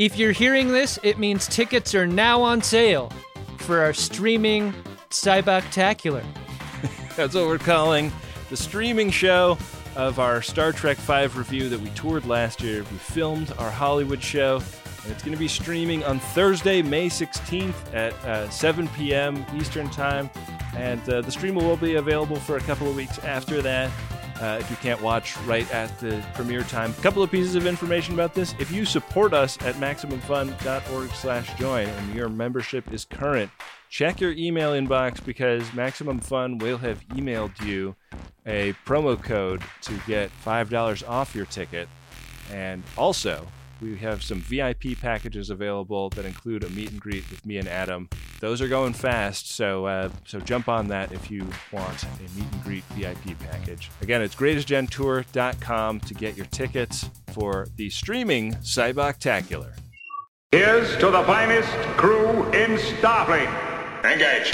If you're hearing this, it means tickets are now on sale for our streaming Cyboctacular. That's what we're calling the streaming show of our Star Trek V review that we toured last year. We filmed our Hollywood show, and it's going to be streaming on Thursday, May 16th at 7 p.m. Eastern Time. And the stream will be available for a couple of weeks after that. If you can't watch right at the premiere time. A couple of pieces of information about this. If you support us at MaximumFun.org/join and your membership is current, check your email inbox because Maximum Fun will have emailed you a promo code to get $5 off your ticket. And also, we have some VIP packages available that include a meet and greet with me and Adam. Those are going fast, so jump on that if you want a meet and greet VIP package. Again, it's greatestgentour.com to get your tickets for the streaming Cyboctacular. Here's to the finest crew in Starfleet. Engage.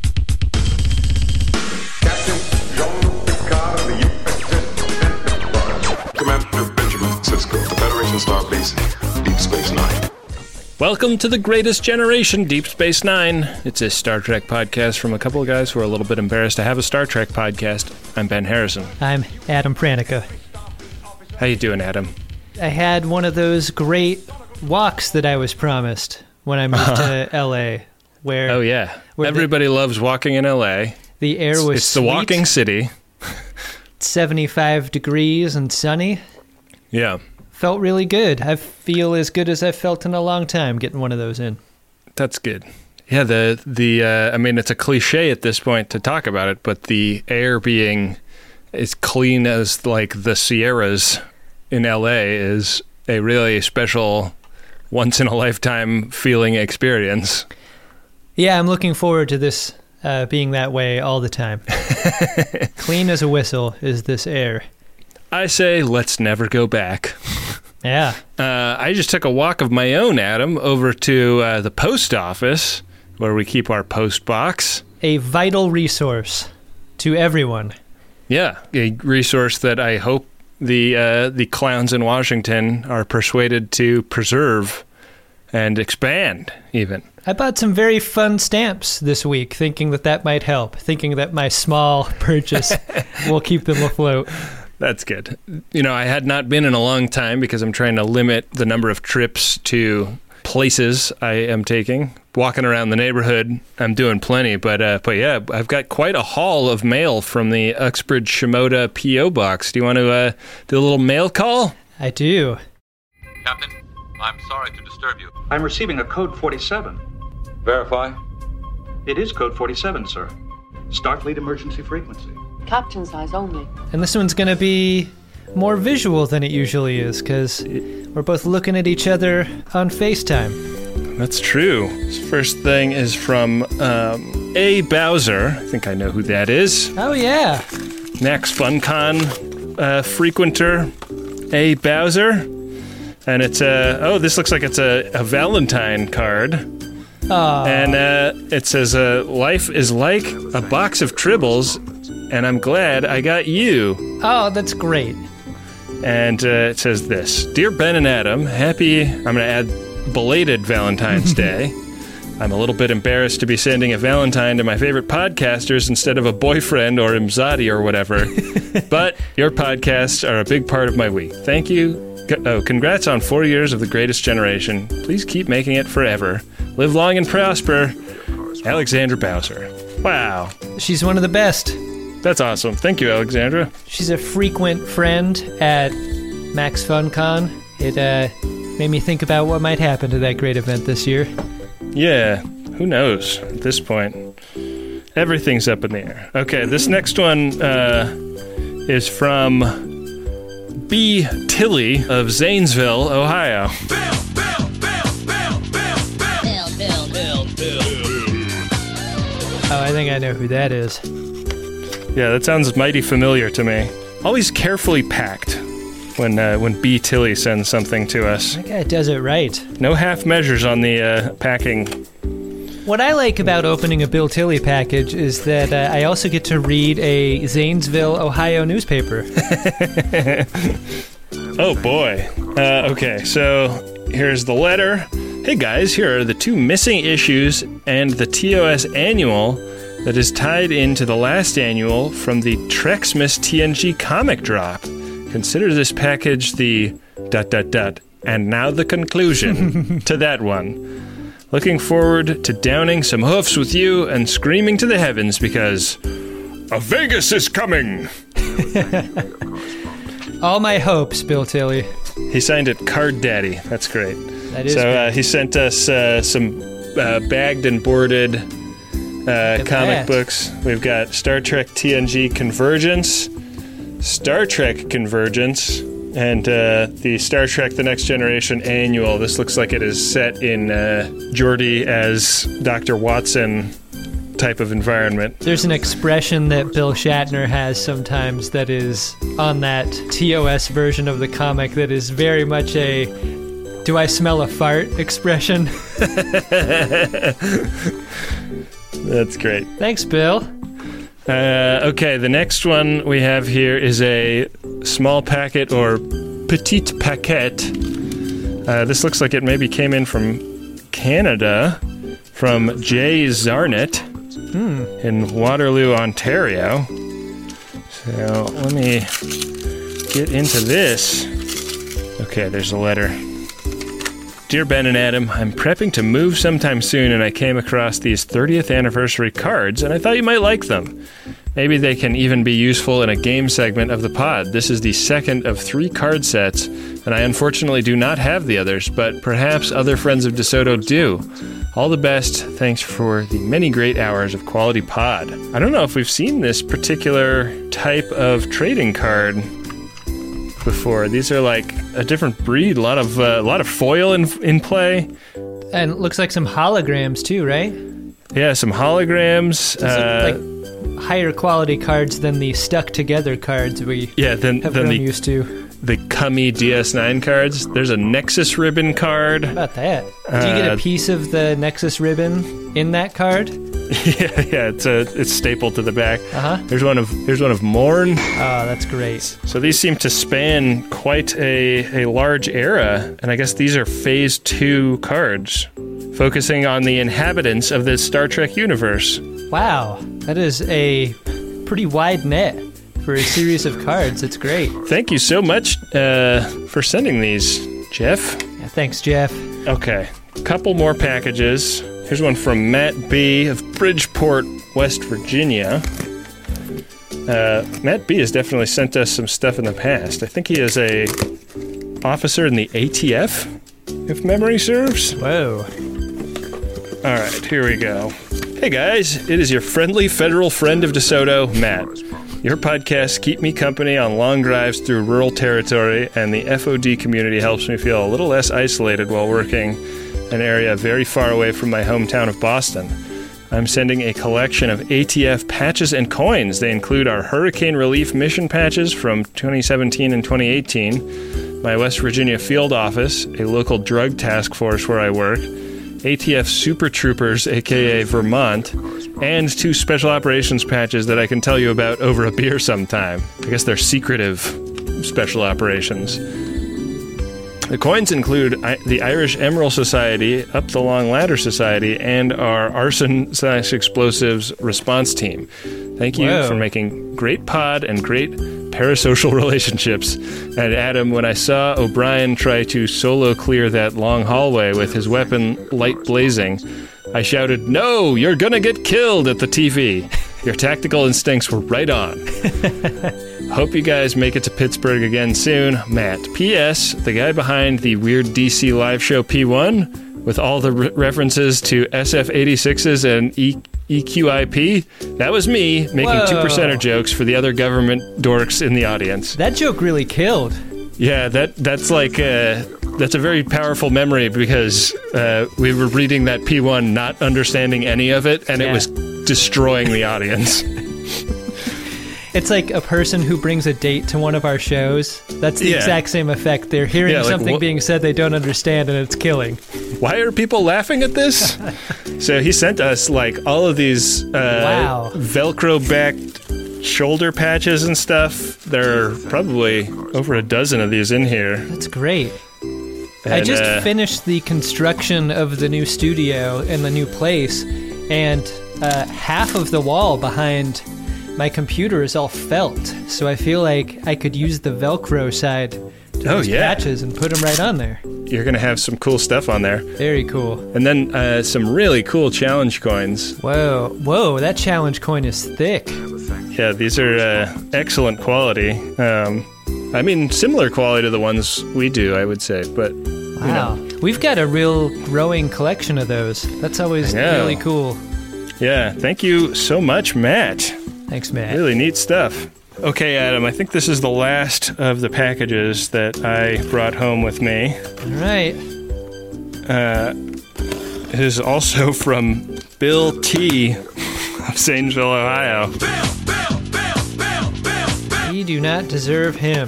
Captain Jean-Luc Picard of the USS Enterprise. Commander Benjamin Sisko, the Federation Starbase, Deep Space Nine. Welcome to the Greatest Generation, Deep Space Nine. It's a Star Trek podcast from a couple of guys who are a little bit embarrassed to have a Star Trek podcast. I'm Ben Harrison. I'm Adam Pranica. How you doing, Adam? I had one of those great walks that I was promised when I moved to L.A. Where everybody loves walking in L.A. The air was It's sweet. The walking city. 75 degrees and sunny. Yeah. Felt really good. I feel as good as I've felt in a long time getting one of those in. That's good. Yeah, I mean, it's a cliche at this point to talk about it, but the air being as clean as like the Sierras in LA is a really special once-in-a-lifetime feeling experience. Yeah, I'm looking forward to this being that way all the time. Clean as a whistle is this air. I say let's never go back. Yeah. I just took a walk of my own, Adam, over to the post office where we keep our post box. A vital resource to everyone. Yeah, a resource that I hope the clowns in Washington are persuaded to preserve and expand, even. I bought some very fun stamps this week, thinking that might help, thinking that my small purchase will keep them afloat. That's good. You know, I had not been in a long time because I'm trying to limit the number of trips to places I am taking. Walking around the neighborhood, I'm doing plenty, but yeah, I've got quite a haul of mail from the Uxbridge Shimoda P.O. box. Do you want to do a little mail call? I do. Captain, I'm sorry to disturb you. I'm receiving a code 47. Verify. It is code 47, sir. Starfleet emergency frequency. Captain size only. And this one's going to be more visual than it usually is, because we're both looking at each other on FaceTime. That's true. This first thing is from A. Bowser. I think I know who that is. Oh, yeah. Max FunCon frequenter A. Bowser. And it's this looks like it's a Valentine card. Aww. And it says, life is like a box of tribbles, and I'm glad I got you. Oh, that's great. And it says this: Dear Ben and Adam, I'm going to add belated Valentine's Day. I'm a little bit embarrassed to be sending a Valentine to my favorite podcasters instead of a boyfriend or Imzadi or whatever. But your podcasts are a big part of my week. Thank you. Congrats on 4 years of The Greatest Generation. Please keep making it forever. Live long and prosper. Alexandra Bowser. Wow. She's one of the best. That's awesome. Thank you, Alexandra. She's a frequent friend at Max FunCon. It made me think about what might happen to that great event this year. Yeah, who knows at this point? Everything's up in the air. Okay, this next one is from B. Tilly of Zanesville, Ohio. Oh, I think I know who that is. Yeah, that sounds mighty familiar to me. Always carefully packed when B. Tilly sends something to us. That guy does it right. No half measures on the packing. What I like about opening a Bill Tilly package is that I also get to read a Zanesville, Ohio newspaper. Oh boy. Okay, so here's the letter. Hey guys, here are the 2 missing issues and the TOS annual that is tied into the last annual from the Trexmas TNG comic drop. Consider this package the ... and now the conclusion to that one. Looking forward to downing some hoofs with you and screaming to the heavens because a Vegas is coming. All my hopes, Bill Tilley. He signed it Card Daddy. That's great. That is so great. he sent us some bagged and boarded comic that. books. We've got Star Trek TNG Convergence, Star Trek Convergence, and the Star Trek The Next Generation annual. This looks like it is set in Geordi as Dr. Watson type of environment. There's an expression that Bill Shatner has sometimes that is on that TOS version of the comic that is very much a "do I smell a fart" expression. That's great. Thanks, Bill. Okay, the next one we have here is a small packet or petite paquette. This looks like it maybe came in from Canada, from Jay Zarnett in Waterloo, Ontario. So let me get into this. Okay, there's a letter. Dear Ben and Adam, I'm prepping to move sometime soon and I came across these 30th anniversary cards and I thought you might like them. Maybe they can even be useful in a game segment of the pod. This is the second of 3 card sets and I unfortunately do not have the others, but perhaps other friends of DeSoto do. All the best. Thanks for the many great hours of quality pod. I don't know if we've seen this particular type of trading card before. These are like a different breed. A lot of foil in play, And it looks like some holograms too, right? Yeah, some holograms. Like higher quality cards than the stuck together cards we have grown used to. The Cummy DS9 cards. There's a Nexus ribbon card. How about that? Do you get a piece of the Nexus ribbon in that card? Yeah, it's stapled to the back. Here's one of Morn. Oh, that's great. So these seem to span quite a large era, and I guess these are Phase 2 cards, focusing on the inhabitants of the Star Trek universe. Wow, that is a pretty wide net for a series of cards. It's great. Thank you so much for sending these, Jeff. Yeah, thanks, Jeff. Okay, couple more packages. Here's one from Matt B. of Bridgeport, West Virginia. Matt B. has definitely sent us some stuff in the past. I think he is a officer in the ATF, if memory serves. Whoa. All right, here we go. Hey guys, it is your friendly federal friend of DeSoto, Matt. Your podcasts keep me company on long drives through rural territory, and the FOD community helps me feel a little less isolated while working an area very far away from my hometown of Boston. I'm sending a collection of ATF patches and coins. They include our Hurricane Relief Mission patches from 2017 and 2018, my West Virginia field office, a local drug task force where I work, ATF Super Troopers, aka Vermont, and 2 special operations patches that I can tell you about over a beer sometime. I guess they're secretive special operations. The coins include the Irish Emerald Society, Up the Long Ladder Society, and our Arson/Explosives response team. Thank you for making great pod and great parasocial relationships. And Adam, when I saw O'Brien try to solo clear that long hallway with his weapon light blazing, I shouted, "No, you're gonna get killed," at the TV. Your tactical instincts were right on. Hope you guys make it to Pittsburgh again soon. Matt. P.S. The guy behind the weird DC live show P1 with all the references to SF-86s and EQIP, that was me making 2%er jokes for the other government dorks in the audience. That joke really killed. Yeah, that's like that's a very powerful memory because we were reading that P1 not understanding any of it, and it was destroying the audience. It's like a person who brings a date to one of our shows. That's the exact same effect. They're hearing something being said they don't understand, and it's killing. Why are people laughing at this? So he sent us like all of these Velcro-backed shoulder patches and stuff. There are probably over a dozen of these in here. That's great. And, I just finished the construction of the new studio and the new place, and half of the wall behind my computer is all felt, so I feel like I could use the Velcro side to those patches and put them right on there. You're going to have some cool stuff on there. Very cool. And then some really cool challenge coins. Whoa, that challenge coin is thick. Yeah, these are excellent quality. Similar quality to the ones we do, I would say, but... Wow. We've got a real growing collection of those. That's always really cool. Yeah, thank you so much, Matt. Thanks, Matt. Really neat stuff. Okay, Adam, I think this is the last of the packages that I brought home with me. All right. It is also from Bill T. of Zanesville, Ohio. We do not deserve him.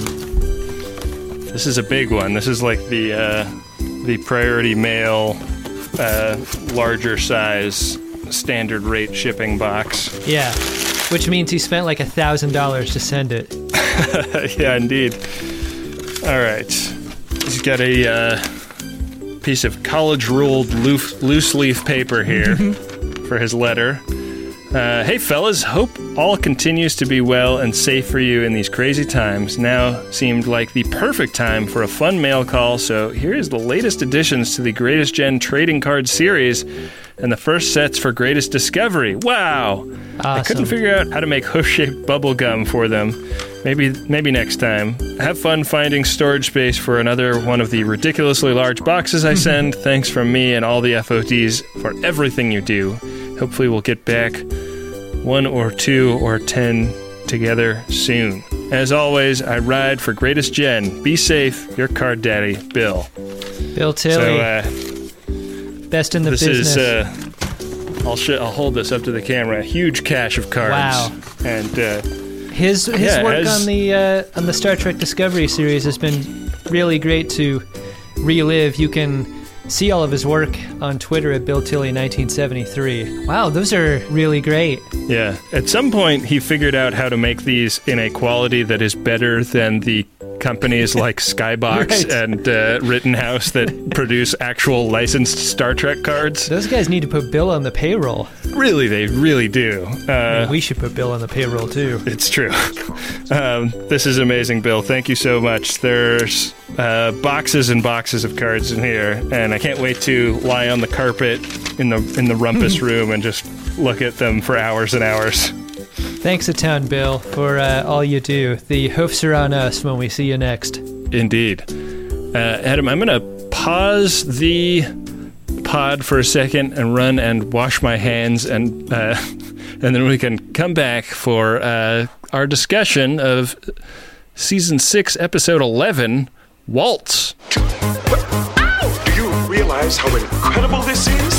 This is a big one. This is like the priority mail, larger size, standard rate shipping box. Yeah, which means he spent like $1,000 to send it. Yeah, indeed. All right. He's got a piece of college-ruled loose leaf paper here for his letter. Hey, fellas, hope all continues to be well and safe for you in these crazy times. Now seemed like the perfect time for a fun mail call, so here is the latest additions to the Greatest Gen trading card series and the first sets for Greatest Discovery. Wow! Awesome. I couldn't figure out how to make hoof-shaped bubble gum for them. Maybe next time. Have fun finding storage space for another one of the ridiculously large boxes I send. Thanks from me and all the FOTs for everything you do. Hopefully we'll get back 1 or 2 or 10 together soon. As always, I ride for Greatest Gen. Be safe. Your card daddy, Bill. Bill Tilley. Best in the business. I'll hold this up to the camera. A huge cache of cards. Wow. And his work on the Star Trek Discovery series has been really great to relive. You can see all of his work on Twitter at BillTilley1973. Wow, those are really great. Yeah. At some point, he figured out how to make these in a quality that is better than the companies like Skybox and Rittenhouse that produce actual licensed Star Trek cards. Those guys need to put Bill on the payroll. Really, they really do. We should put Bill on the payroll, too. It's true. This is amazing, Bill. Thank you so much. There's boxes and boxes of cards in here, and I can't wait to lie on the carpet in the rumpus room and just look at them for hours and hours. Thanks a ton, Bill, for all you do. The hoofs are on us when we see you next. Indeed. Adam, I'm going to pause the pod for a second and run and wash my hands, and then we can come back for our discussion of Season 6, Episode 11, Waltz. Do you realize how incredible this is?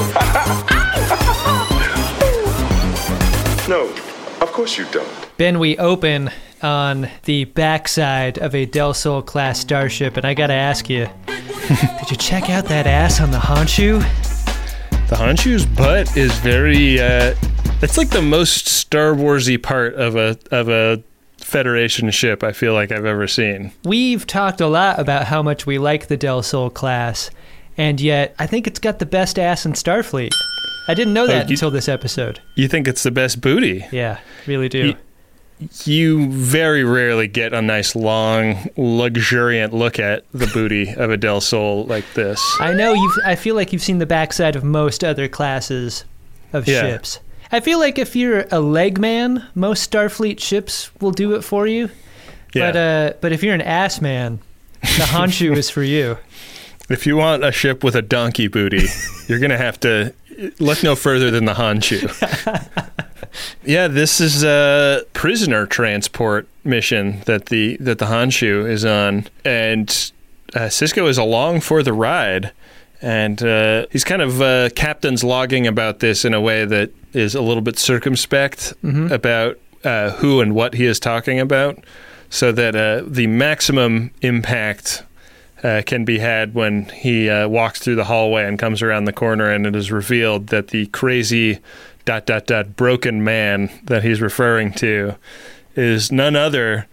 No. Of course you don't. Ben, we open on the backside of a Del Sol class starship, and I gotta ask you, did you check out that ass on the Honshu? The Honshu's butt is very, it's like the most Star Wars-y part of a Federation ship I feel like I've ever seen. We've talked a lot about how much we like the Del Sol class, and yet I think it's got the best ass in Starfleet. I didn't know that until this episode. You think it's the best booty? Yeah, really do. You very rarely get a nice, long, luxuriant look at the booty of a Del Sol like this. I know. I feel like you've seen the backside of most other classes of ships. I feel like if you're a leg man, most Starfleet ships will do it for you. Yeah. But if you're an ass man, the Honshu is for you. If you want a ship with a donkey booty, you're going to have to look no further than the Honshu. Yeah, this is a prisoner transport mission that the Honshu is on, and Sisko is along for the ride, and he's kind of captain's logging about this in a way that is a little bit circumspect about who and what he is talking about, so that the maximum impact can be had when he walks through the hallway and comes around the corner, and it is revealed that the crazy ... broken man that he's referring to is none other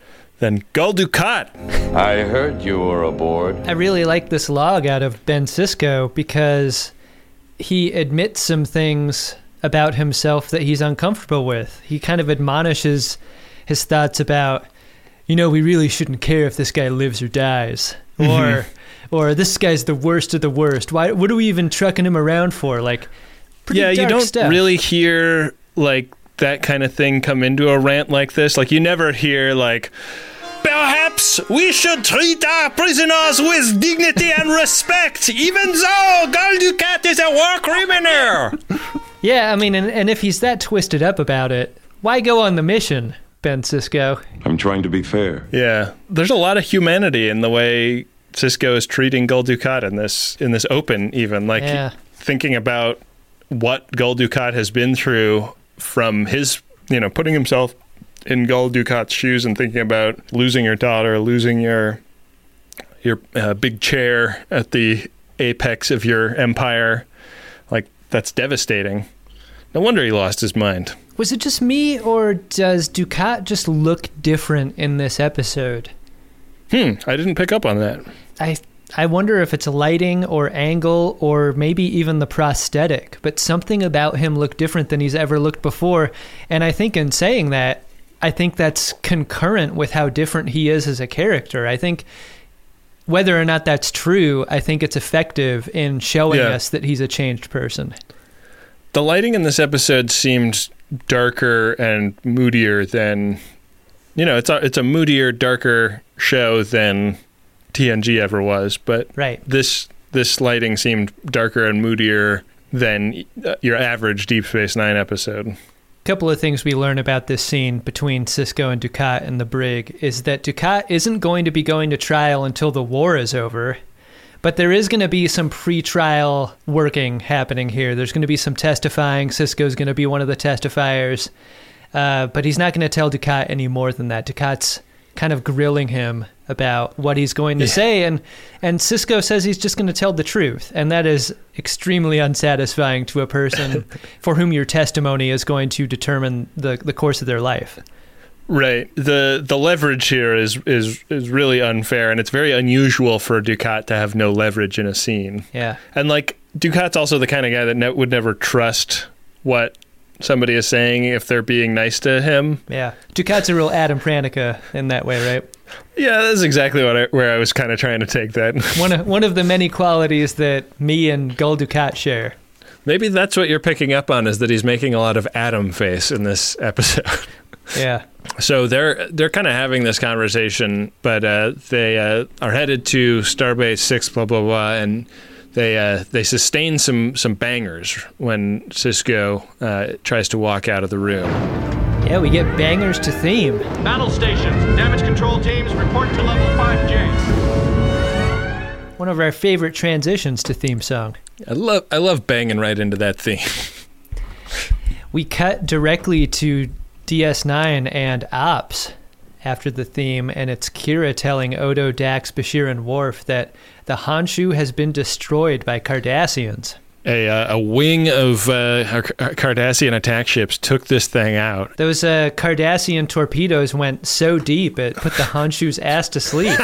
than Gul Dukat. I heard you were aboard. I really like this log out of Ben Sisko because he admits some things about himself that he's uncomfortable with. He kind of admonishes his thoughts about, we really shouldn't care if this guy lives or dies. Or this guy's the worst of the worst. What are we even trucking him around for? Like, pretty dark you don't stuff. really hear, like, that kind of thing come into a rant like this. Like, you never hear, like, perhaps we should treat our prisoners with dignity and respect, even though Gul Dukat is a war criminal. Yeah, I mean, and if he's that twisted up about it, why go on the mission, Ben Sisko? I'm trying to be fair. Yeah, there's a lot of humanity in the way Sisko is treating Gul Dukat in this open, even. Like, thinking about what Gul Dukat has been through from his, putting himself in Gul Dukat's shoes and thinking about losing your daughter, losing your big chair at the apex of your empire. Like, that's devastating. No wonder he lost his mind. Was it just me, or does Dukat just look different in this episode? I didn't pick up on that. I wonder if it's lighting or angle or maybe even the prosthetic, but something about him looked different than he's ever looked before. And I think in saying that, I think that's concurrent with how different he is as a character. I think whether or not that's true, I think it's effective in showing us that he's a changed person. The lighting in this episode seemed darker and moodier than, it's a moodier, darker show than TNG ever was, but this lighting seemed darker and moodier than your average Deep Space Nine episode. A couple of things we learn about this scene between Sisko and Dukat and the brig is that Dukat isn't going to be going to trial until the war is over, but there is going to be some pre-trial working happening here. There's going to be some testifying. Sisko's going to be one of the testifiers, but he's not going to tell Dukat any more than that. Dukat's kind of grilling him about what he's going to say, and Sisko says he's just going to tell the truth, and that is extremely unsatisfying to a person for whom your testimony is going to determine the course of their life. Right. The leverage here is really unfair, and it's very unusual for Dukat to have no leverage in a scene. Yeah. And like, Dukat's also the kind of guy that would never trust what somebody is saying if they're being nice to him. Yeah. Dukat's a real Adam Pranica in that way, right? Yeah, that's exactly where I was kind of trying to take that. One of the many qualities that me and Gul Dukat share. Maybe that's what you're picking up on, is that he's making a lot of Adam face in this episode. Yeah. So they're kind of having this conversation, but they are headed to Starbase 6, blah, blah, blah, and they sustain some bangers when Sisko tries to walk out of the room. Yeah, we get bangers to theme. Battle stations, damage control teams, report to level 5J. One of our favorite transitions to theme song. I love banging right into that theme. We cut directly to DS9 and Ops after the theme, and it's Kira telling Odo, Dax, Bashir, and Worf that the Honshu has been destroyed by Cardassians. A wing of Cardassian attack ships took this thing out. Those Cardassian torpedoes went so deep it put the Honshu's ass to sleep.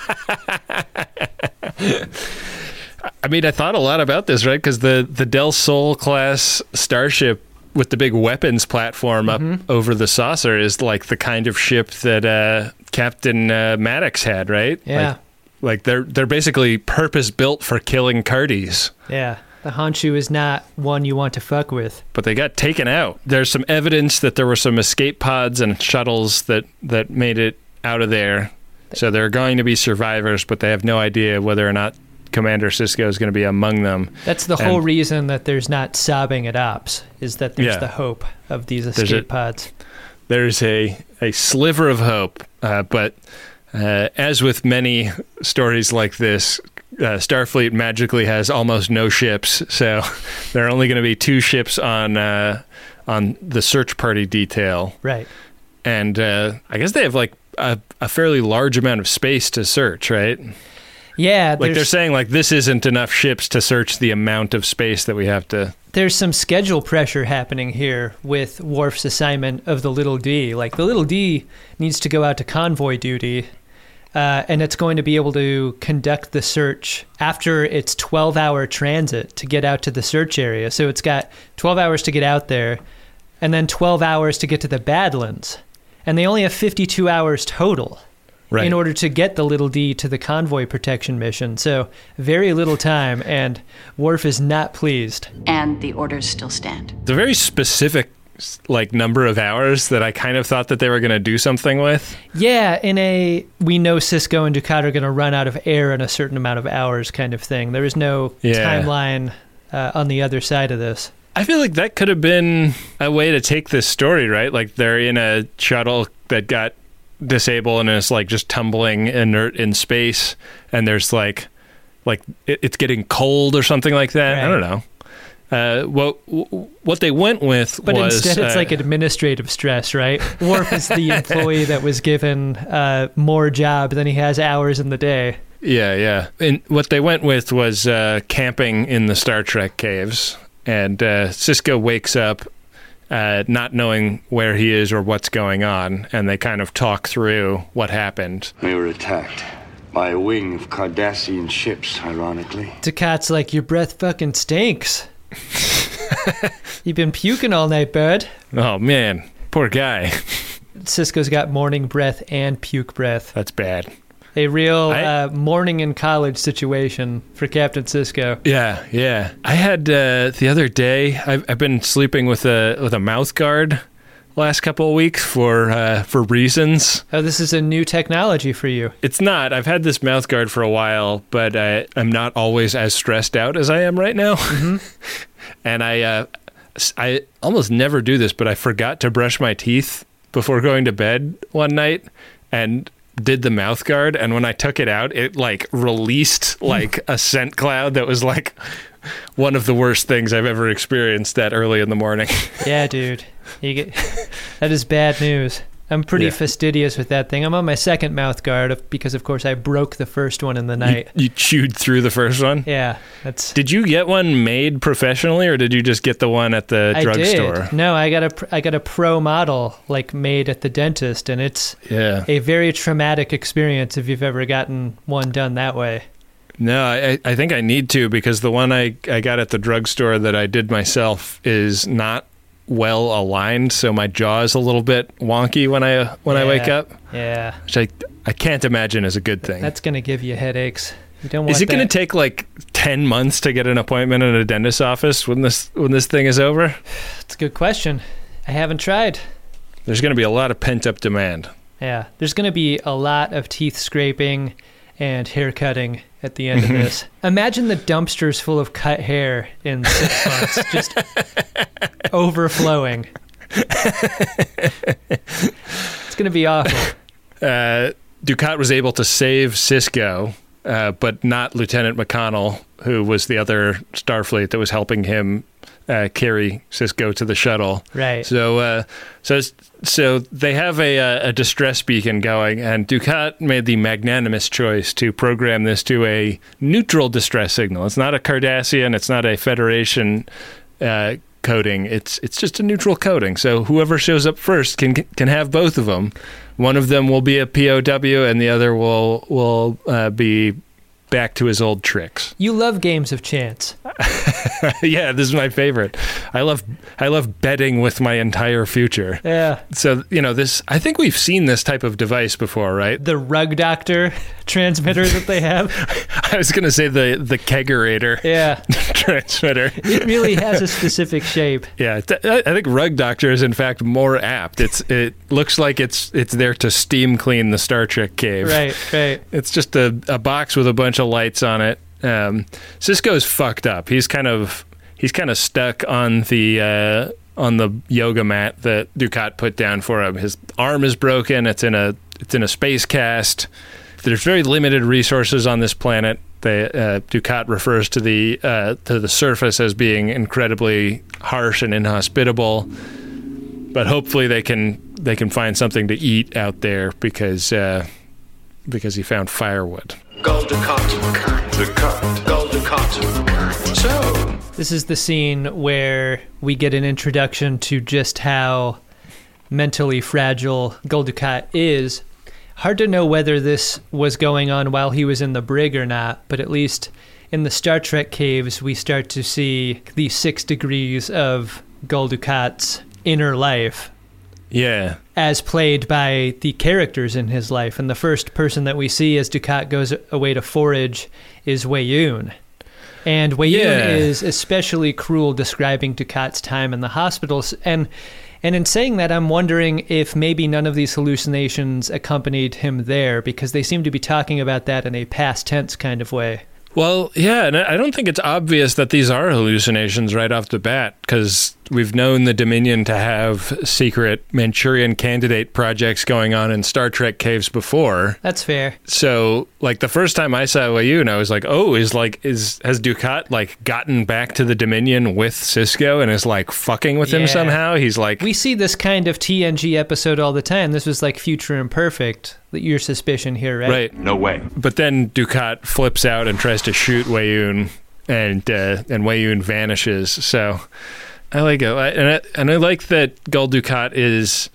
I mean, I thought a lot about this, right? Because the Del Sol class starship with the big weapons platform up over the saucer is like the kind of ship that Captain Maddox had, right? Yeah. Like they're basically purpose built for killing Cardis. Yeah. The Honshu is not one you want to fuck with. But they got taken out. There's some evidence that there were some escape pods and shuttles that made it out of there. So there are going to be survivors, but they have no idea whether or not Commander Sisko is going to be among them. That's the whole reason that there's not sobbing at Ops, is that there's the hope of these escape pods. There's a sliver of hope, but as with many stories like this, Starfleet magically has almost no ships, so there are only going to be 2 ships on the search party detail. Right. And I guess they have like a fairly large amount of space to search, right? Yeah. Like they're saying like this isn't enough ships to search the amount of space that we have to. There's some schedule pressure happening here with Worf's assignment of the Little D. Like the Little D needs to go out to convoy duty, and it's going to be able to conduct the search after its 12-hour transit to get out to the search area. So it's got 12 hours to get out there, and then 12 hours to get to the Badlands. And they only have 52 hours total in order to get the Little D to the convoy protection mission. So very little time, and Worf is not pleased. And the orders still stand. It's a very specific number of hours that I kind of thought that they were going to do something with. Yeah, we know Sisko and Dukat are going to run out of air in a certain amount of hours kind of thing. There is no timeline on the other side of this. I feel like that could have been a way to take this story, right? Like they're in a shuttle that got disabled and is like just tumbling inert in space, and there's like it's getting cold or something like that. Right. I don't know. What they went with but was... instead it's like administrative stress, right? Worf is the employee that was given more job than he has hours in the day. Yeah. And what they went with was camping in the Star Trek caves. And Sisko wakes up not knowing where he is or what's going on, and they kind of talk through what happened. We were attacked by a wing of Cardassian ships, ironically. Dukat's like, your breath fucking stinks. You've been puking all night, bud. Oh, man. Poor guy. Sisko's got morning breath and puke breath. That's bad. A real morning in college situation for Captain Sisko. Yeah. I had the other day. I've been sleeping with a mouth guard last couple of weeks for reasons. Oh, this is a new technology for you. It's not. I've had this mouth guard for a while, but I'm not always as stressed out as I am right now. Mm-hmm. And I almost never do this, but I forgot to brush my teeth before going to bed one night, and did the mouth guard, and when I took it out, it like released like a scent cloud that was like one of the worst things I've ever experienced that early in the morning. Yeah, dude. That is bad news. I'm pretty fastidious with that thing. I'm on my second mouth guard because, of course, I broke the first one in the night. You chewed through the first one? Yeah. Did you get one made professionally, or did you just get the one at the drugstore? No, I got a pro model like made at the dentist, and it's a very traumatic experience if you've ever gotten one done that way. No, I think I need to, because the one I got at the drugstore that I did myself is not well aligned, so my jaw is a little bit wonky when I wake up. Yeah. Which I can't imagine is a good thing. That's going to give you headaches. You don't want Is it going to take like 10 months to get an appointment in a dentist's office when this thing is over? That's a good question. I haven't tried. There's going to be a lot of pent-up demand. Yeah. There's going to be a lot of teeth scraping and hair cutting at the end of this. Imagine the dumpsters full of cut hair in 6 months, just overflowing. It's going to be awful. Dukat was able to save Sisko, but not Lieutenant McConnell, who was the other Starfleet that was helping him carry Sisko to the shuttle. Right. So they have a distress beacon going, and Dukat made the magnanimous choice to program this to a neutral distress signal. It's not a Cardassian, it's not a Federation coding. It's just a neutral coding. So whoever shows up first can have both of them. One of them will be a POW, and the other will be back to his old tricks. You love games of chance. Yeah, this is my favorite. I love betting with my entire future. Yeah. So, I think we've seen this type of device before, right? The Rug Doctor transmitter that they have. I was going to say the Kegerator transmitter. It really has a specific shape. Yeah, I think Rug Doctor is in fact more apt. It looks like it's there to steam clean the Star Trek cave. Right. It's just a box with a bunch of lights on it. Sisko's fucked up. He's kind of stuck on the yoga mat that Dukat put down for him. His arm is broken. It's in a space cast. There's very limited resources on this planet. Dukat refers to the surface as being incredibly harsh and inhospitable. But hopefully they can find something to eat out there because he found firewood. Gul Dukat. Dukat. Gul Dukat. So, this is the scene where we get an introduction to just how mentally fragile Gul Dukat is. Hard to know whether this was going on while he was in the brig or not, but at least in the Star Trek caves, we start to see the 6 degrees of Gul Dukat's inner life. Yeah. As played by the characters in his life. And the first person that we see as Dukat goes away to forage is Weyoun. And Weyoun is especially cruel describing Dukat's time in the hospitals. And in saying that, I'm wondering if maybe none of these hallucinations accompanied him there, because they seem to be talking about that in a past tense kind of way. Well, yeah, and I don't think it's obvious that these are hallucinations right off the bat, because we've known the Dominion to have secret Manchurian Candidate projects going on in Star Trek caves before. That's fair. So, like, the first time I saw Weyoun, I was like, oh, has Dukat, like, gotten back to the Dominion with Sisko and is, like, fucking with him somehow? He's like... We see this kind of TNG episode all the time. This was, like, Future Imperfect, your suspicion here, right? Right. No way. But then Dukat flips out and tries to shoot Weyoun, and Weyoun vanishes. So I like it, and I like that Gul Dukat is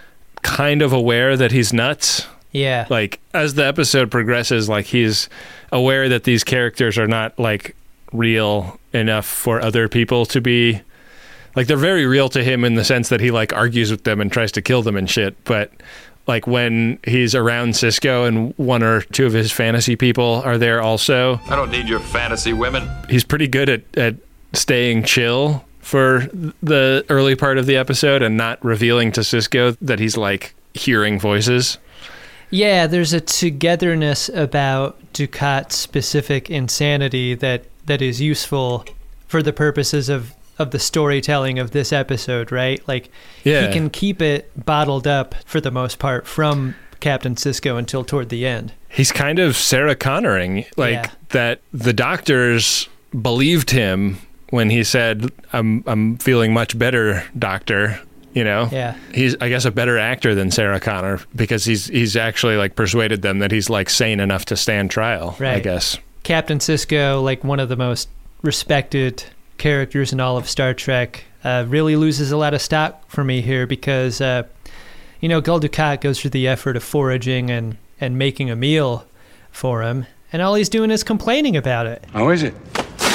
kind of aware that he's nuts. Yeah. Like, as the episode progresses, like, he's aware that these characters are not, like, real enough for other people to be. Like, they're very real to him in the sense that he, like, argues with them and tries to kill them and shit, but like when he's around Sisko and 1 or 2 of his fantasy people are there also. I don't need your fantasy women. He's pretty good at staying chill for the early part of the episode and not revealing to Sisko that he's like hearing voices. Yeah, there's a togetherness about Dukat's specific insanity that is useful for the purposes of the storytelling of this episode, right? Like, he can keep it bottled up for the most part from Captain Sisko until toward the end. He's kind of Sarah Connoring, like that the doctors believed him when he said, I'm feeling much better, doctor. You know? Yeah. He's, I guess, a better actor than Sarah Connor because he's actually like persuaded them that he's like sane enough to stand trial, right. I guess. Captain Sisko, like one of the most respected characters in all of Star Trek, really loses a lot of stock for me here because, Gul Dukat goes through the effort of foraging and making a meal for him, and all he's doing is complaining about it. How is it?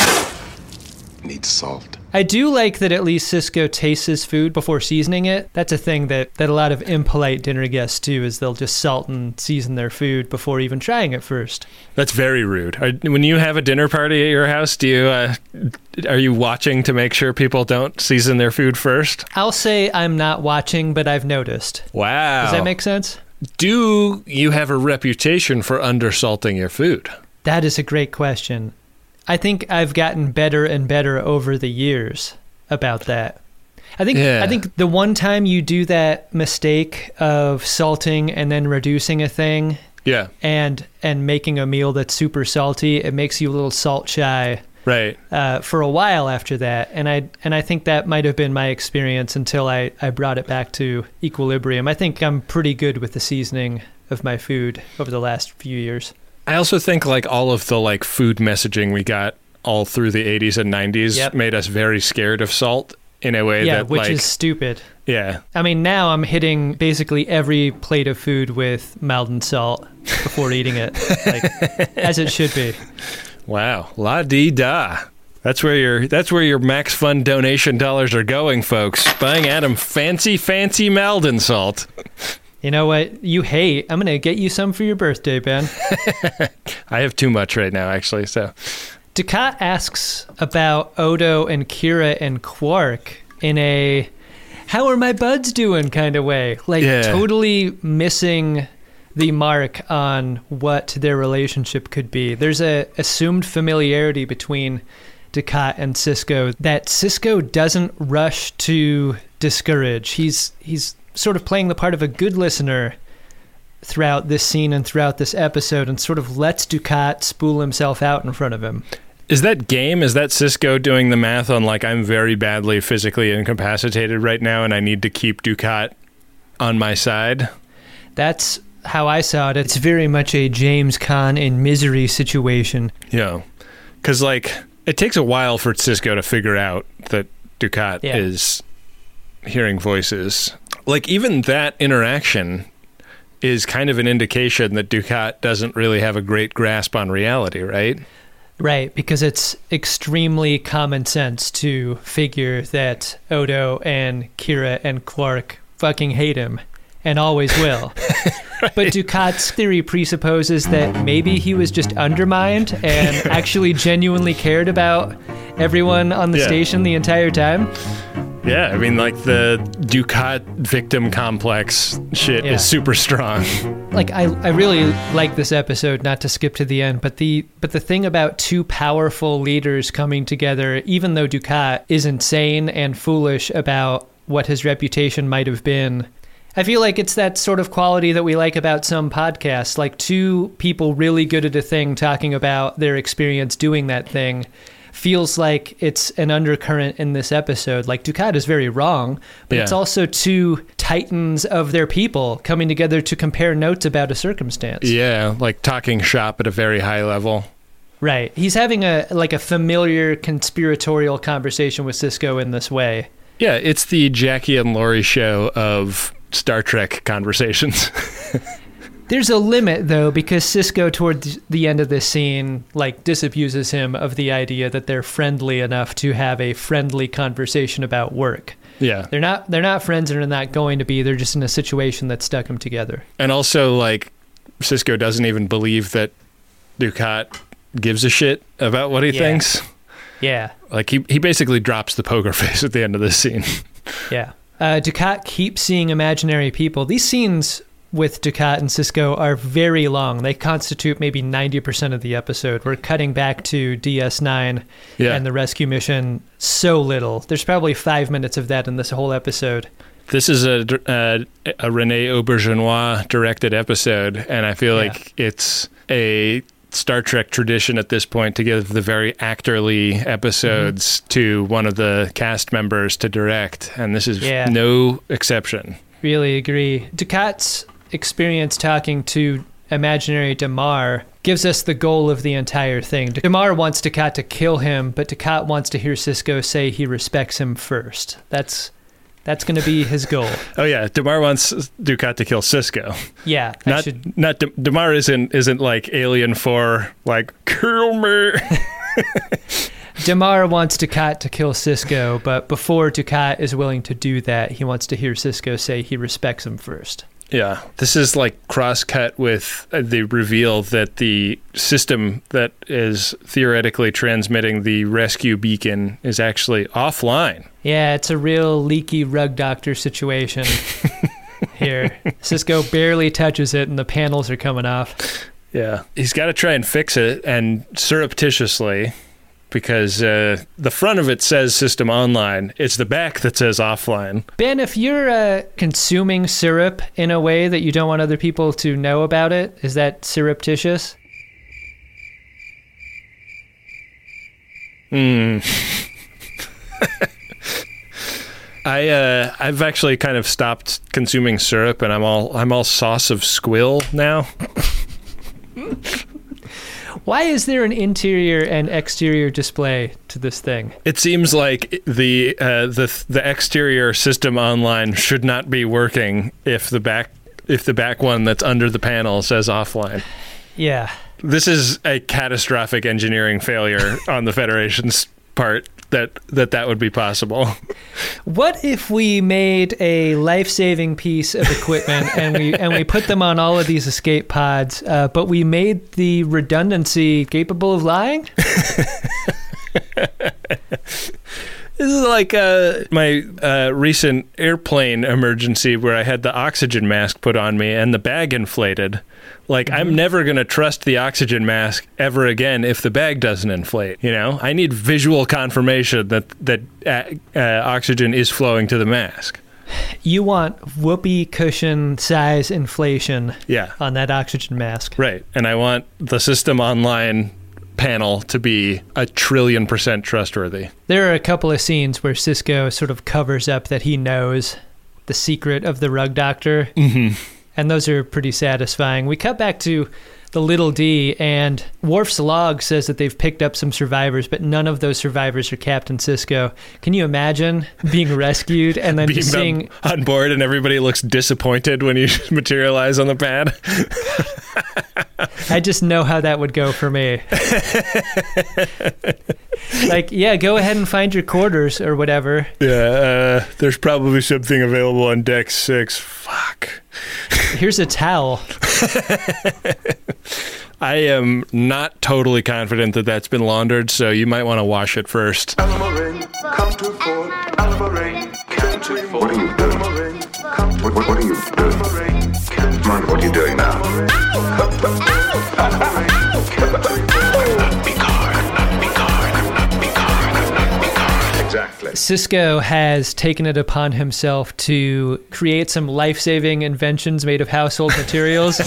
Needs salt. I do like that at least Sisko tastes his food before seasoning it. That's a thing that a lot of impolite dinner guests do, is they'll just salt and season their food before even trying it first. That's very rude. When you have a dinner party at your house, are you watching to make sure people don't season their food first? I'll say I'm not watching, but I've noticed. Wow. Does that make sense? Do you have a reputation for undersalting your food? That is a great question. I think I've gotten better and better over the years about that. I think the one time you do that mistake of salting and then reducing a thing, and making a meal that's super salty, it makes you a little salt shy, right? For a while after that, and I think that might have been my experience until I brought it back to equilibrium. I think I'm pretty good with the seasoning of my food over the last few years. I also think like all of the like food messaging we got all through the 80s and 90s made us very scared of salt in a way that which is stupid. Yeah. I mean, now I'm hitting basically every plate of food with Maldon salt before eating it, like, as it should be. Wow. La-dee-da. That's where your Max Fund donation dollars are going, folks. Buying Adam fancy Maldon salt. You know what you hate? I'm going to get you some for your birthday, Ben. I have too much right now, actually. So, Dukat asks about Odo and Kira and Quark in a "how are my buds doing" kind of way. Like, totally missing the mark on what their relationship could be. There's a assumed familiarity between Dukat and Sisko that Sisko doesn't rush to discourage. He's sort of playing the part of a good listener throughout this scene and throughout this episode, and sort of lets Dukat spool himself out in front of him. Is that game? Is that Sisko doing the math on, like, I'm very badly physically incapacitated right now and I need to keep Dukat on my side? That's how I saw it. It's very much a James Caan in Misery situation. Yeah. Because, like, it takes a while for Sisko to figure out that Dukat is hearing voices. Like, even that interaction is kind of an indication that Dukat doesn't really have a great grasp on reality, right? Right, because it's extremely common sense to figure that Odo and Kira and Quark fucking hate him and always will. Right. But Dukat's theory presupposes that maybe he was just undermined and actually genuinely cared about everyone on the station the entire time. Yeah, I mean, like, the Dukat victim complex shit is super strong. Like, I really like this episode, not to skip to the end, but the thing about two powerful leaders coming together, even though Dukat is insane and foolish about what his reputation might have been, I feel like it's that sort of quality that we like about some podcasts, like two people really good at a thing talking about their experience doing that thing. Feels like it's an undercurrent in this episode. Like, Dukat is very wrong, but it's also two titans of their people coming together to compare notes about a circumstance. Yeah, like talking shop at a very high level. Right. He's having a familiar conspiratorial conversation with Sisko in this way. Yeah, it's the Jackie and Laurie show of Star Trek conversations. There's a limit, though, because Sisko, toward the end of this scene, like, disabuses him of the idea that they're friendly enough to have a friendly conversation about work. Yeah. They're not friends and are not going to be. They're just in a situation that stuck them together. And also, like, Sisko doesn't even believe that Dukat gives a shit about what he thinks. Yeah. Like, he basically drops the poker face at the end of this scene. Yeah. Dukat keeps seeing imaginary people. These scenes with Dukat and Sisko are very long. They constitute maybe 90% of the episode. We're cutting back to DS9 and the rescue mission so little. There's probably 5 minutes of that in this whole episode. This is a Rene Auberjonois directed episode, and I feel like it's a Star Trek tradition at this point to give the very actorly episodes to one of the cast members to direct, and this is no exception. Really agree. Dukat's experience talking to imaginary Damar gives us the goal of the entire thing. Damar wants Dukat to kill him, but Dukat wants to hear Sisko say he respects him first. That's going to be his goal. Oh yeah, Damar wants Dukat to kill Sisko. Yeah, Damar isn't like Alien 4, like, kill me. Damar wants Dukat to kill Sisko, but before Dukat is willing to do that, he wants to hear Sisko say he respects him first. Yeah, this is like cross-cut with the reveal that the system that is theoretically transmitting the rescue beacon is actually offline. Yeah, it's a real leaky rug doctor situation here. Sisko barely touches it and the panels are coming off. Yeah, he's got to try and fix it, and surreptitiously, because the front of it says system online. It's the back that says offline. Ben, if you're consuming syrup in a way that you don't want other people to know about it, is that surreptitious? I've actually kind of stopped consuming syrup, and I'm all sauce of squill now. Why is there an interior and exterior display to this thing? It seems like the exterior system online should not be working if the back one that's under the panel says offline. Yeah. This is a catastrophic engineering failure on the Federation's part that would be possible. What if we made a life-saving piece of equipment and we put them on all of these escape pods, but we made the redundancy capable of lying? This is like my recent airplane emergency where I had the oxygen mask put on me and the bag inflated. Like, I'm never going to trust the oxygen mask ever again if the bag doesn't inflate, you know? I need visual confirmation that oxygen is flowing to the mask. You want whoopee cushion size inflation on that oxygen mask. Right. And I want the system online panel to be 1,000,000,000% trustworthy. There are a couple of scenes where Sisko sort of covers up that he knows the secret of the rug doctor. Mm-hmm. And those are pretty satisfying. We cut back to the Little D, and Worf's log says that they've picked up some survivors, but none of those survivors are Captain Sisko. Can you imagine being rescued and then just seeing... on board and everybody looks disappointed when you materialize on the pad? I just know how that would go for me. Like, yeah, go ahead and find your quarters or whatever. Yeah, there's probably something available on deck 6. Fuck. Here's a towel. I am not totally confident that that's been laundered, so you might want to wash it first. Come to Fort. Come to Fort. What are you doing? What are you doing? Mind what are you doing now? Exactly. Sisko has taken it upon himself to create some life-saving inventions made of household materials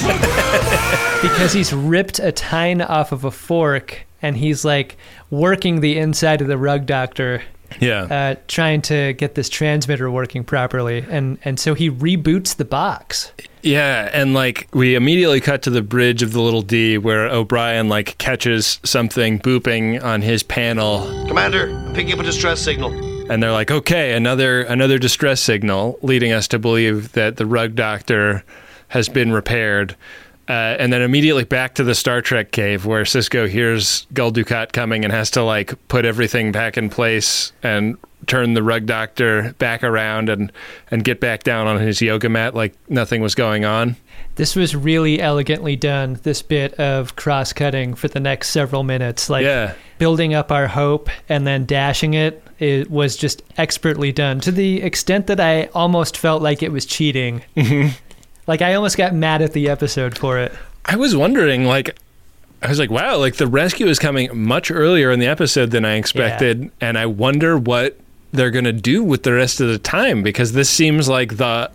because he's ripped a tine off of a fork and he's like working the inside of the rug doctor. Yeah. Trying to get this transmitter working properly. And so he reboots the box. Yeah, and like we immediately cut to the bridge of the Little D where O'Brien like catches something booping on his panel. Commander, I'm picking up a distress signal. And they're like, okay, another distress signal, leading us to believe that the rug doctor has been repaired. And then immediately back to the Star Trek cave where Sisko hears Gul Dukat coming and has to like put everything back in place and turn the rug doctor back around and get back down on his yoga mat like nothing was going on. This was really elegantly done, this bit of cross-cutting for the next several minutes. Like building up our hope and then dashing it. It was just expertly done to the extent that I almost felt like it was cheating. Mm-hmm. Like, I almost got mad at the episode for it. I was wondering, like, I was like, wow, like the rescue is coming much earlier in the episode than I expected. Yeah. And I wonder what they're going to do with the rest of the time, because this seems like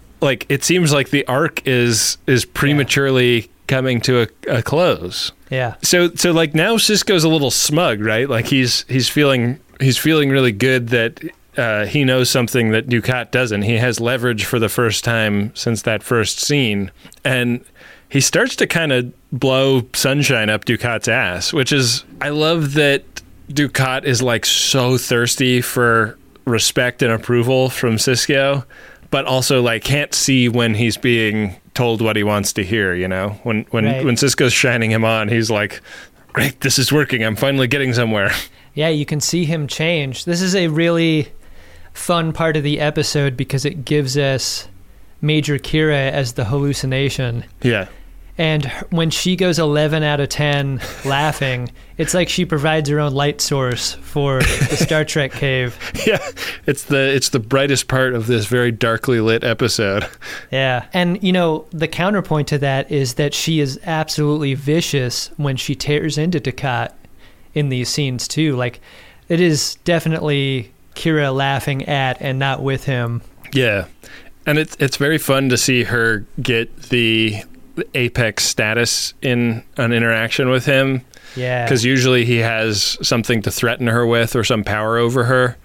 it seems like the arc is prematurely coming to a close. Yeah. So like now Sisko's a little smug, right? Like he's feeling really good that he knows something that Dukat doesn't. He has leverage for the first time since that first scene. And he starts to kind of blow sunshine up Dukat's ass, which is, I love that Dukat is like so thirsty for respect and approval from Sisko, but also like can't see when he's being told what he wants to hear, you know? When Sisko's shining him on, he's like, great, this is working. I'm finally getting somewhere. Yeah, you can see him change. This is a really fun part of the episode because it gives us Major Kira as the hallucination. Yeah. And when she goes 11 out of 10 laughing, it's like she provides her own light source for the Star Trek cave. Yeah, it's the brightest part of this very darkly lit episode. Yeah, and you know, the counterpoint to that is that she is absolutely vicious when she tears into Dukat in these scenes too. Like, it is definitely Kira laughing at and not with him. Yeah, and it's very fun to see her get the apex status in an interaction with him. Yeah, because usually he has something to threaten her with or some power over her,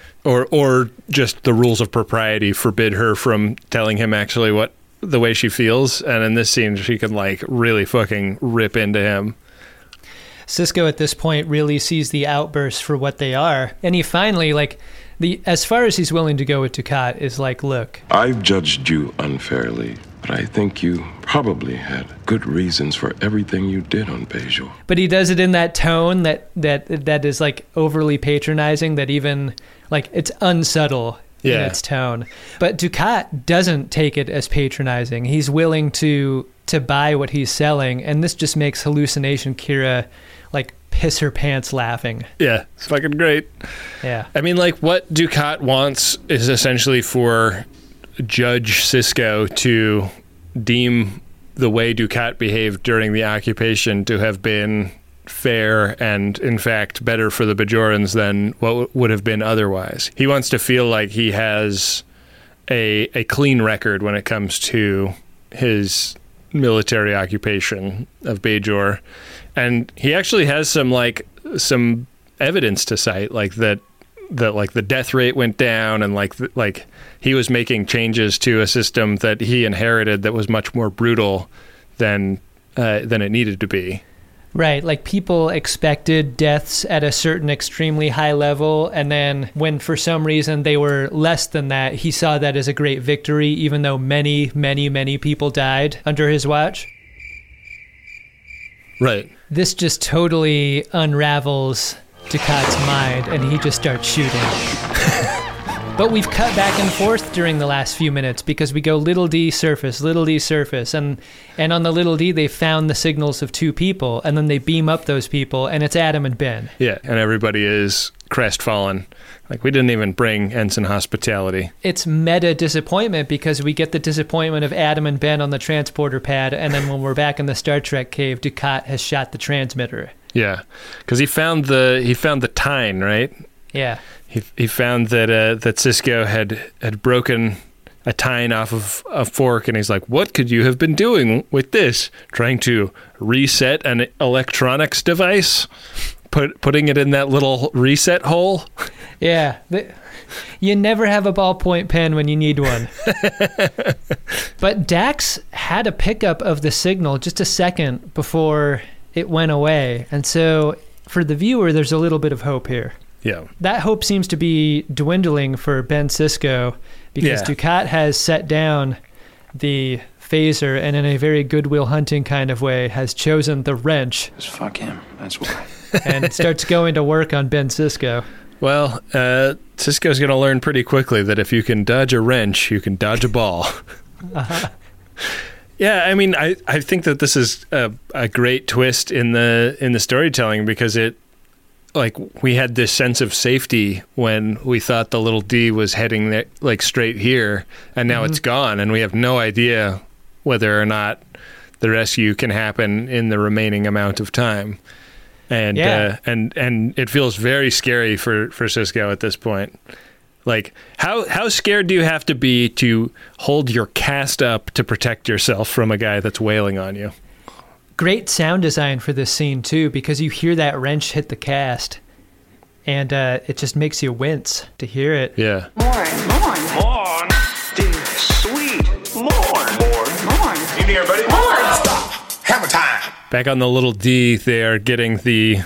or just the rules of propriety forbid her from telling him actually what the way she feels. And in this scene, she can like really fucking rip into him. Sisko at this point really sees the outbursts for what they are, and he finally, like, as far as he's willing to go with Dukat is like, look, I've judged you unfairly, but I think you probably had good reasons for everything you did on Bajor. But he does it in that tone that is like overly patronizing, that even like it's unsubtle in its tone. But Dukat doesn't take it as patronizing. He's willing to buy what he's selling, and this just makes hallucination Kira like piss her pants laughing. Yeah, it's fucking great. Yeah. I mean, like, what Dukat wants is essentially for Judge Sisko to deem the way Dukat behaved during the occupation to have been fair and, in fact, better for the Bajorans than what would have been otherwise. He wants to feel like he has a clean record when it comes to his military occupation of Bajor. And he actually has some evidence to cite, like that like the death rate went down, and like he was making changes to a system that he inherited that was much more brutal than it needed to be. Right, like people expected deaths at a certain extremely high level, and then when for some reason they were less than that, he saw that as a great victory, even though many, many, many people died under his watch. Right. This just totally unravels Ducat's mind, and he just starts shooting. But we've cut back and forth during the last few minutes because we go little d surface, and on the little d they found the signals of two people, and then they beam up those people, and it's Adam and Ben. Yeah, and everybody is crestfallen. Like, we didn't even bring Ensign Hospitality. It's meta disappointment because we get the disappointment of Adam and Ben on the transporter pad, and then when we're back in the Star Trek cave, Ducat has shot the transmitter. Yeah, because he found the tine, right? Yeah. He found that Sisko had broken a tine off of a fork, and he's like, "What could you have been doing with this? Trying to reset an electronics device? Putting it in that little reset hole?" Yeah. You never have a ballpoint pen when you need one. But Dax had a pickup of the signal just a second before it went away, and so for the viewer, there's a little bit of hope here. Yeah. That hope seems to be dwindling for Ben Sisko because Ducat has set down the phaser and in a very Good Will Hunting kind of way has chosen the wrench. Just fuck him. That's why. And starts going to work on Ben Sisko. Well, Sisko's going to learn pretty quickly that if you can dodge a wrench, you can dodge a ball. Uh-huh. Yeah, I mean, I think that this is a great twist in the storytelling because it, like, we had this sense of safety when we thought the little D was heading there, like straight here, and now it's gone, and we have no idea whether or not the rescue can happen in the remaining amount of time. And and it feels very scary for Sisko at this point. Like, how scared do you have to be to hold your cast up to protect yourself from a guy that's wailing on you? Great sound design for this scene, too, because you hear that wrench hit the cast, and it just makes you wince to hear it. Yeah. Morn. Dear sweet. Morn. You here, buddy? Morn. Stop. Hammer time. Back on the little D, they are getting the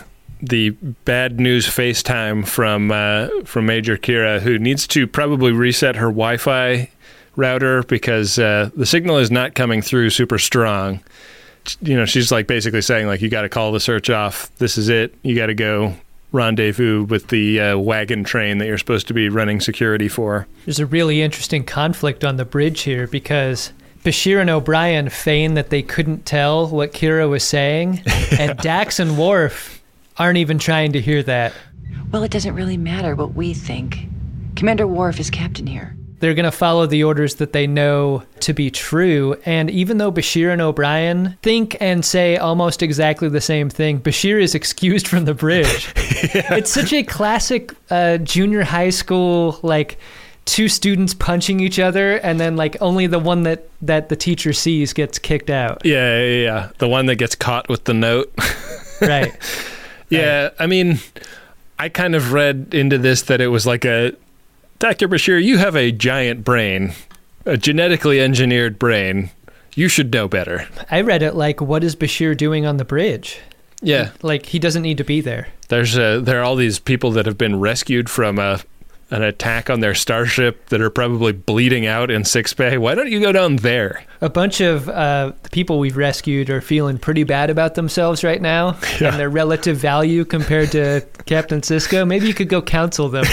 bad news FaceTime from Major Kira, who needs to probably reset her Wi-Fi router because the signal is not coming through super strong. You know, she's like basically saying, like, you got to call the search off. This is it. You got to go rendezvous with the wagon train that you're supposed to be running security for. There's a really interesting conflict on the bridge here because Bashir and O'Brien feign that they couldn't tell what Kira was saying, and Dax and Worf aren't even trying to hear that. Well, it doesn't really matter what we think. Commander Worf is captain here. They're going to follow the orders that they know to be true. And even though Bashir and O'Brien think and say almost exactly the same thing, Bashir is excused from the bridge. Yeah. It's such a classic junior high school, like, two students punching each other, and then, like, only the one that the teacher sees gets kicked out. Yeah. The one that gets caught with the note. Right. Yeah, right. I mean, I kind of read into this that it was like Dr. Bashir, you have a giant brain, a genetically engineered brain. You should know better. I read it like, what is Bashir doing on the bridge? Yeah. Like, he doesn't need to be there. There are all these people that have been rescued from an attack on their starship that are probably bleeding out in sickbay. Why don't you go down there? A bunch of the people we've rescued are feeling pretty bad about themselves right now and their relative value compared to Captain Sisko. Maybe you could go counsel them.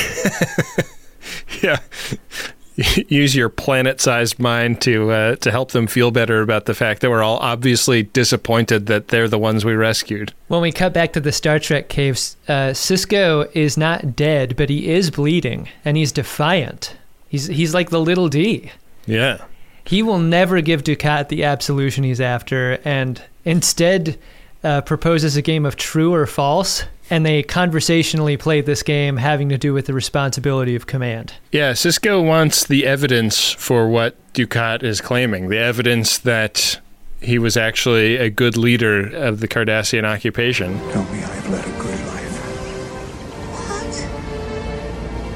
Yeah. Use your planet-sized mind to help them feel better about the fact that we're all obviously disappointed that they're the ones we rescued. When we cut back to the Star Trek caves, Sisko is not dead, but he is bleeding, and he's defiant. He's like the little D. Yeah. He will never give Ducat the absolution he's after, and instead proposes a game of true or false. And they conversationally play this game having to do with the responsibility of command. Yeah, Sisko wants the evidence for what Ducat is claiming, the evidence that he was actually a good leader of the Cardassian occupation. Tell me I have led a good life.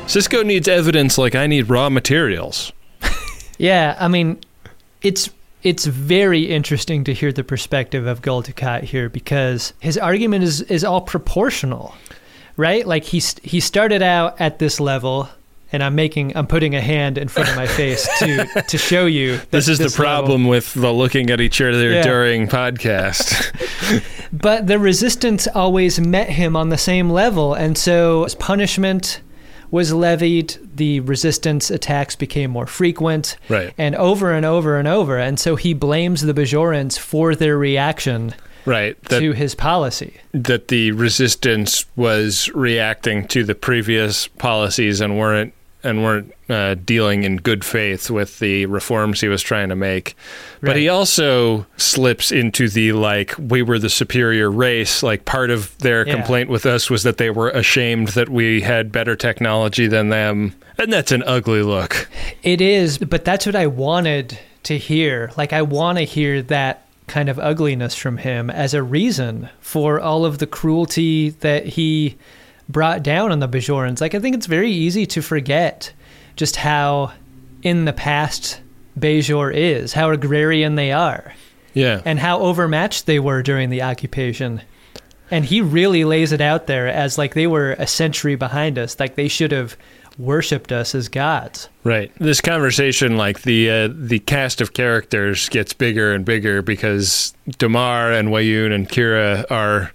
Sisko needs evidence like I need raw materials. Yeah, I mean, it's very interesting to hear the perspective of Gul Dukat here, because his argument is all proportional, right? Like he started out at this level, and I'm putting a hand in front of my face to show you that this is the problem with the looking at each other during podcast. But the resistance always met him on the same level, and so as punishment was levied, the resistance attacks became more frequent, right, and over and over and over, and so he blames the Bajorans for their reaction, right, to his policy. That the resistance was reacting to the previous policies and weren't dealing in good faith with the reforms he was trying to make. But he also slips into the, like, we were the superior race. Like, part of their complaint with us was that they were ashamed that we had better technology than them. And that's an ugly look. It is, but that's what I wanted to hear. Like, I want to hear that kind of ugliness from him as a reason for all of the cruelty that he brought down on the Bajorans. Like, I think it's very easy to forget just how in the past Bajor is, how agrarian they are, and how overmatched they were during the occupation. And he really lays it out there as like they were a century behind us, like they should have worshipped us as gods. Right. This conversation, like the cast of characters gets bigger and bigger because Damar and Weyoun and Kira are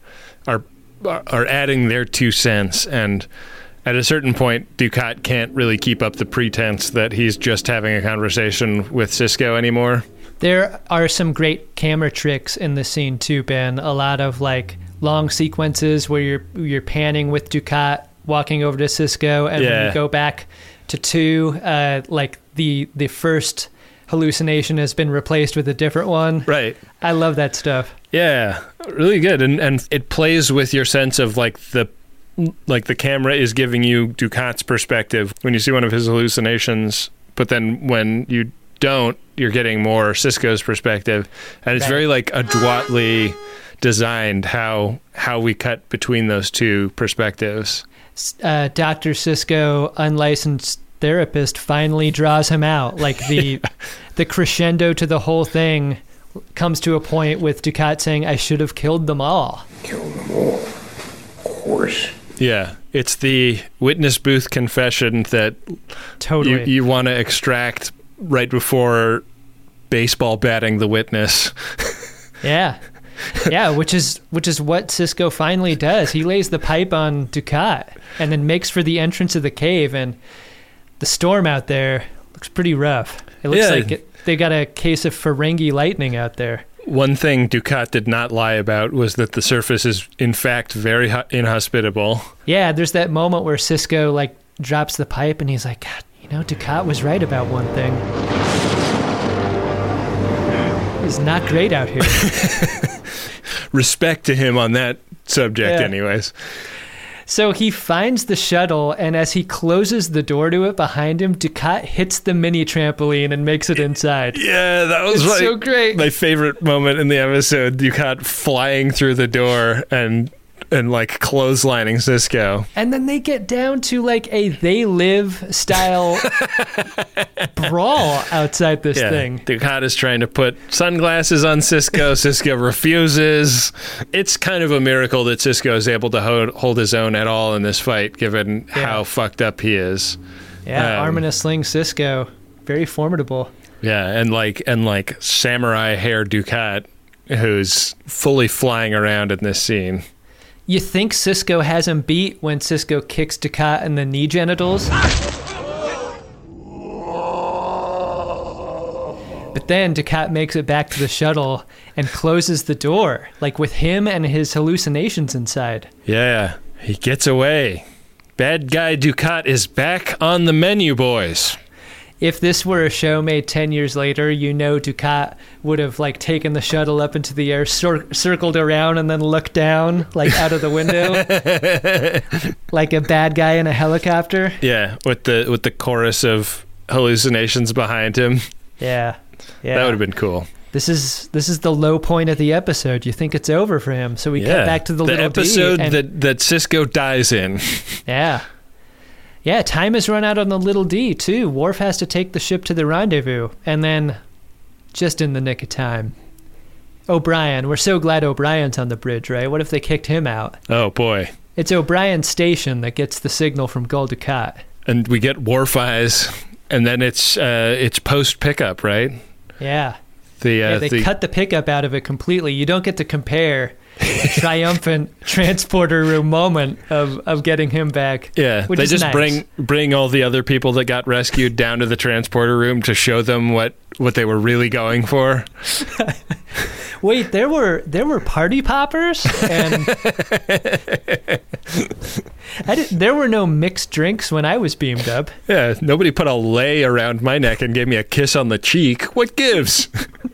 adding their 2 cents, and at a certain point, Dukat can't really keep up the pretense that he's just having a conversation with Sisko anymore. There are some great camera tricks in the scene too, Ben. A lot of like long sequences where you're panning with Dukat walking over to Sisko, and when you go back to 2, like the first hallucination has been replaced with a different one. Right. I love that stuff. Yeah, really good. And it plays with your sense of like the camera is giving you Dukat's perspective when you see one of his hallucinations, but then when you don't, you're getting more Sisko's perspective. And it's very like adroitly designed how we cut between those 2 perspectives. Dr. Sisko, unlicensed therapist, finally draws him out. Like the crescendo to the whole thing comes to a point with Dukat saying, I should have killed them all. Killed them all. Of course. Yeah, it's the witness booth confession that you want to extract right before baseball batting the witness. Yeah, which is what Sisko finally does. He lays the pipe on Dukat and then makes for the entrance of the cave, and the storm out there looks pretty rough. It looks like they got a case of Ferengi lightning out there. One thing Dukat did not lie about was that the surface is, in fact, very inhospitable. Yeah, there's that moment where Sisko, like, drops the pipe, and he's like, God, Dukat was right about one thing. It's not great out here. Respect to him on that subject, anyways. So he finds the shuttle, and as he closes the door to it behind him, Dukat hits the mini trampoline and makes it inside. Yeah, that was so great. My favorite moment in the episode. Dukat flying through the door and like clotheslining Sisko. And then they get down to like a They Live style brawl outside this thing. Dukat is trying to put sunglasses on Sisko. Sisko refuses. It's kind of a miracle that Sisko is able to hold his own at all in this fight, given how fucked up he is. Yeah, arm in a sling Sisko. Very formidable. Yeah, and like samurai hair Dukat, who's fully flying around in this scene. You think Sisko has him beat when Sisko kicks Dukat in the knee genitals? But then Dukat makes it back to the shuttle and closes the door, like with him and his hallucinations inside. Yeah, he gets away. Bad guy Dukat is back on the menu, boys. If this were a show made 10 years later, Dukat would have like taken the shuttle up into the air, circled around, and then looked down like out of the window, like a bad guy in a helicopter. Yeah, with the chorus of hallucinations behind him. Yeah. That would have been cool. This is the low point of the episode. You think it's over for him, so we cut back to the little episode that Sisko dies in. Yeah. Yeah, time has run out on the Little D, too. Worf has to take the ship to the rendezvous. And then, just in the nick of time, O'Brien. We're so glad O'Brien's on the bridge, right? What if they kicked him out? Oh, boy. It's O'Brien's station that gets the signal from Gul Dukat. And we get Worf eyes, and then it's post-pickup, right? Yeah. They cut the pickup out of it completely. You don't get to compare the triumphant transporter room moment of getting him back. Yeah, they just nice. bring all the other people that got rescued down to the transporter room to show them what they were really going for. Wait, there were party poppers, and there were no mixed drinks when I was beamed up. Yeah, nobody put a lei around my neck and gave me a kiss on the cheek. What gives?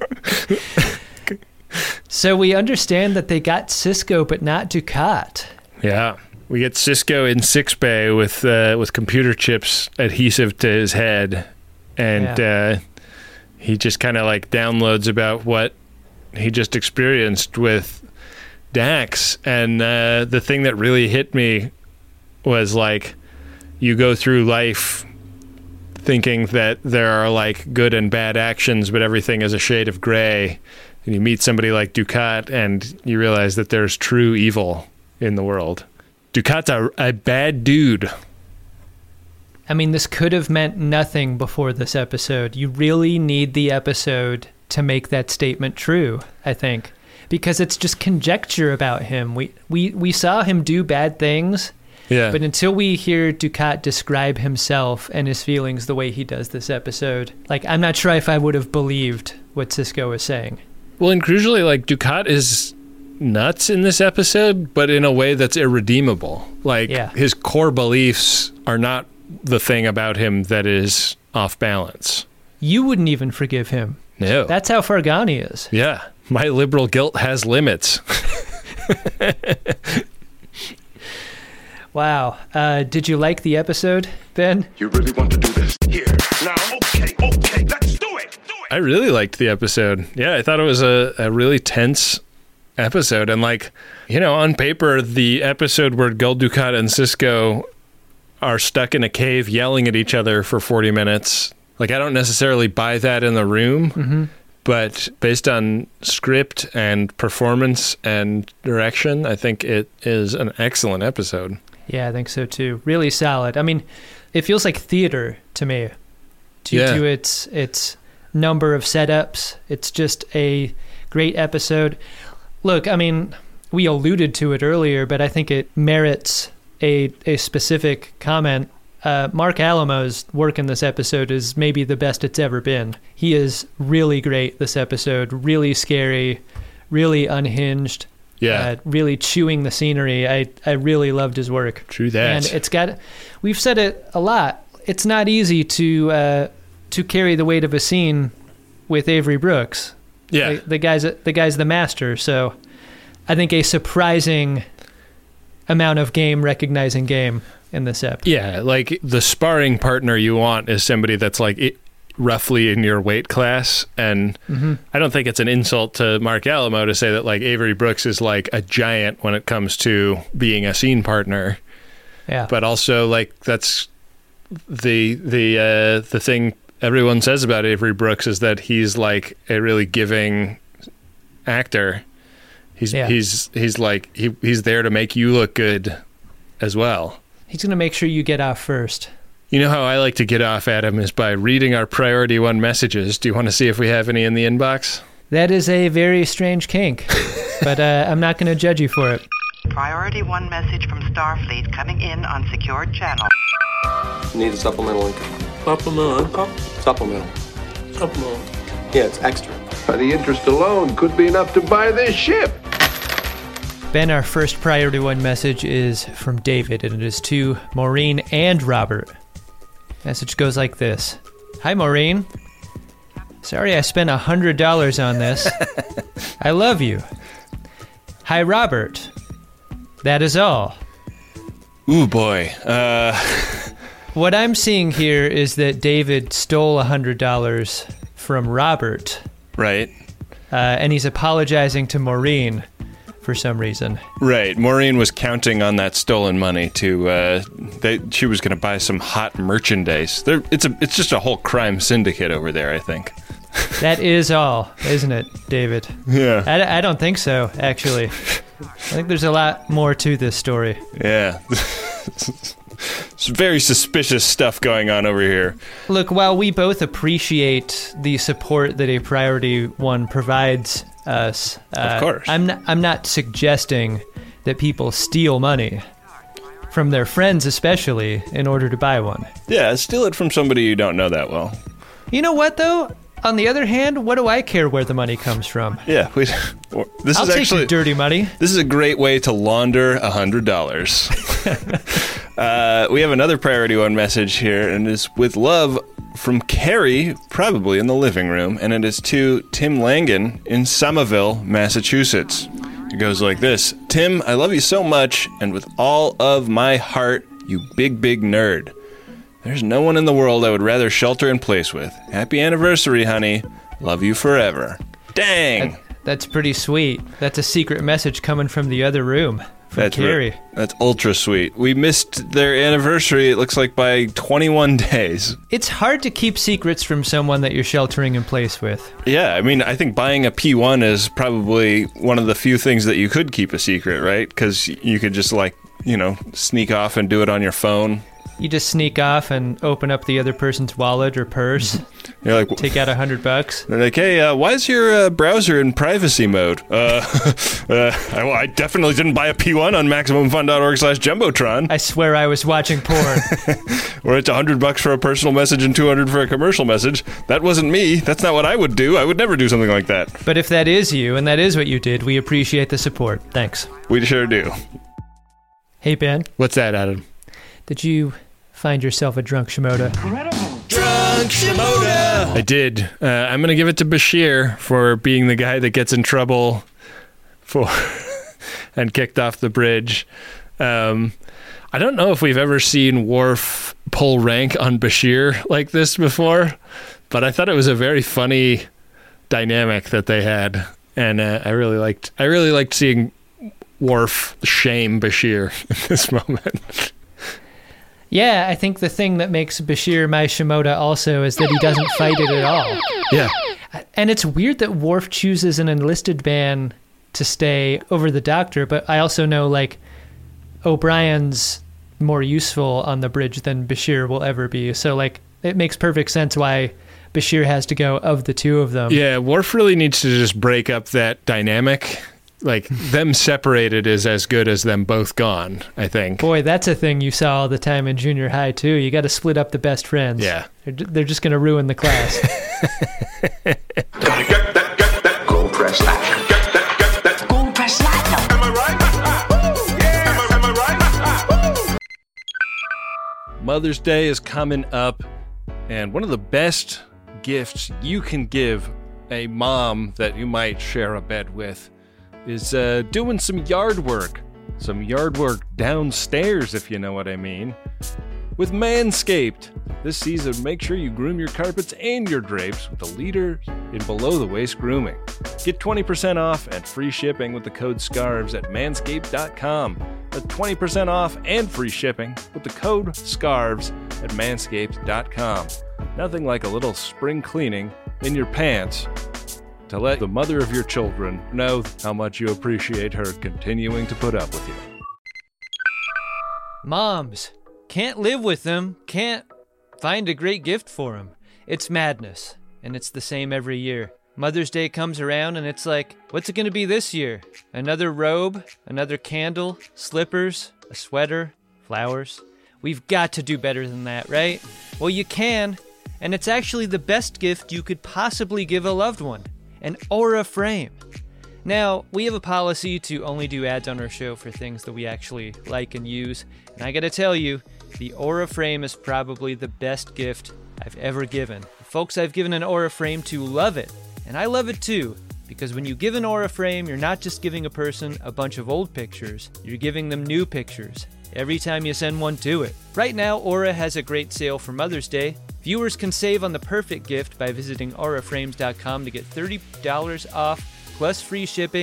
So we understand that they got Sisko, but not Dukat. Yeah, we get Sisko in sickbay with computer chips adhesive to his head, and he just kind of like downloads about what he just experienced with Dax. And the thing that really hit me was like, you go through life thinking that there are like good and bad actions, but everything is a shade of gray. And you meet somebody like Dukat, and you realize that there's true evil in the world. Dukat's a bad dude. I mean, this could have meant nothing before this episode. You really need the episode to make that statement true, I think. Because it's just conjecture about him. We saw him do bad things, but until we hear Dukat describe himself and his feelings the way he does this episode, like, I'm not sure if I would have believed what Sisko was saying. Well, and crucially, like, Dukat is nuts in this episode, but in a way that's irredeemable. Like, his core beliefs are not the thing about him that is off balance. You wouldn't even forgive him. No. That's how Fargani is. Yeah. My liberal guilt has limits. Wow. Did you like the episode, Ben? You really want to do this? Here. Now, okay, let's do it. I really liked the episode. Yeah, I thought it was a really tense episode. And like, on paper, the episode where Gul Dukat and Sisko are stuck in a cave yelling at each other for 40 minutes. Like, I don't necessarily buy that in the room, but based on script and performance and direction, I think it is an excellent episode. Yeah, I think so too. Really solid. I mean, it feels like theater to me. Due to its number of setups. It's just a great episode. Look, I mean, we alluded to it earlier, but I think it merits a specific comment. Mark Alamo's work in this episode is maybe the best it's ever been. He is really great this episode, really scary, really unhinged, really chewing the scenery. I really loved his work. True that. And we've said it a lot, it's not easy to carry the weight of a scene with Avery Brooks. Yeah. The guy's the master, so I think a surprising amount of game recognizing game in this ep. Yeah, like the sparring partner you want is somebody that's like roughly in your weight class, and I don't think it's an insult to Mark Alamo to say that like Avery Brooks is like a giant when it comes to being a scene partner. Yeah. But also like that's the thing everyone says about Avery Brooks is that he's like a really giving actor. He's there to make you look good as well. He's going to make sure you get off first. You know how I like to get off, Adam, is by reading our Priority 1 messages. Do you want to see if we have any in the inbox? That is a very strange kink, but I'm not going to judge you for it. Priority 1 message from Starfleet coming in on secured channel. Need a supplemental income. Supplemental income? Supplemental. Yeah, it's extra. The interest alone could be enough to buy this ship. Ben, our first Priority 1 message is from David, and it is to Maureen and Robert. Message goes like this. Hi, Maureen. Sorry I spent $100 on this. I love you. Hi, Robert. That is all. Ooh, boy. What I'm seeing here is that David stole $100 from Robert. Right. And he's apologizing to Maureen. for some reason. Right. Maureen was counting on that stolen money to, she was going to buy some hot merchandise. It's just a whole crime syndicate over there, I think. That is all, isn't it, David? Yeah. I don't think so, actually. I think there's a lot more to this story. Yeah. Some very suspicious stuff going on over here. Look, while we both appreciate the support that a Priority One provides us, of course, I'm not suggesting that people steal money from their friends, especially, in order to buy one. Yeah, steal it from somebody you don't know that well. You know what, though? On the other hand, what do I care where the money comes from? Yeah, I'll take your dirty money. This is a great way to launder $100. We have another Priority One message here, and it's with love from Carrie, probably in the living room, and it is to Tim Langan in Somerville, Massachusetts. It goes like this: Tim, I love you so much, and with all of my heart, you big, big nerd. There's no one in the world I would rather shelter in place with. Happy anniversary, honey. Love you forever. Dang! That's pretty sweet. That's a secret message coming from the other room. From Carrie. That's ultra sweet. We missed their anniversary, it looks like, by 21 days. It's hard to keep secrets from someone that you're sheltering in place with. Yeah, I mean, I think buying a P1 is probably one of the few things that you could keep a secret, right? Because you could just, sneak off and do it on your phone. You just sneak off and open up the other person's wallet or purse. You're like, take out $100. They're like, hey, why is your browser in privacy mode? I definitely didn't buy a P1 on MaximumFun.org/Jumbotron. I swear I was watching porn. Or it's $100 for a personal message and $200 for a commercial message. That wasn't me. That's not what I would do. I would never do something like that. But if that is you, and that is what you did, we appreciate the support. Thanks. We sure do. Hey, Ben. What's that, Adam? Did you find yourself a drunk Shimoda? Incredible. Drunk Shimoda! I did. I'm going to give it to Bashir for being the guy that gets in trouble and kicked off the bridge. I don't know if we've ever seen Worf pull rank on Bashir like this before, but I thought it was a very funny dynamic that they had, and I really liked seeing Worf shame Bashir in this moment. Yeah, I think the thing that makes Bashir my Shimoda also is that he doesn't fight it at all. Yeah. And it's weird that Worf chooses an enlisted man to stay over the Doctor, but I also know, O'Brien's more useful on the bridge than Bashir will ever be. So, it makes perfect sense why Bashir has to go of the two of them. Yeah, Worf really needs to just break up that dynamic. Them separated is as good as them both gone, I think. Boy, that's a thing you saw all the time in junior high, too. You got to split up the best friends. Yeah. They're just going to ruin the class. Gotta get that gold press platinum. Get that gold press platinum. Am I right? Yeah. Am I right? Mother's Day is coming up, and one of the best gifts you can give a mom that you might share a bed with is doing some yard work. Some yard work downstairs, if you know what I mean. With Manscaped. This season, make sure you groom your carpets and your drapes with the leader in below-the-waist grooming. Get 20% off and free shipping with the code SCARVES at manscaped.com. That's 20% off and free shipping with the code SCARVES at manscaped.com. Nothing like a little spring cleaning in your pants to let the mother of your children know how much you appreciate her continuing to put up with you. Moms, can't live with them, can't find a great gift for them. It's madness, and it's the same every year. Mother's Day comes around, and it's like, what's it going to be this year? Another robe, another candle, slippers, a sweater, flowers? We've got to do better than that, right? Well, you can, and it's actually the best gift you could possibly give a loved one. An Aura frame. Now, we have a policy to only do ads on our show for things that we actually like and use, and I gotta tell you, the Aura frame is probably the best gift I've ever given. The folks I've given an Aura frame to love it, and I love it too, because when you give an Aura frame, you're not just giving a person a bunch of old pictures, you're giving them new pictures every time you send one to it. Right now, Aura has a great sale for Mother's Day. Viewers can save on the perfect gift by visiting auraframes.com to get $30 off plus free shipping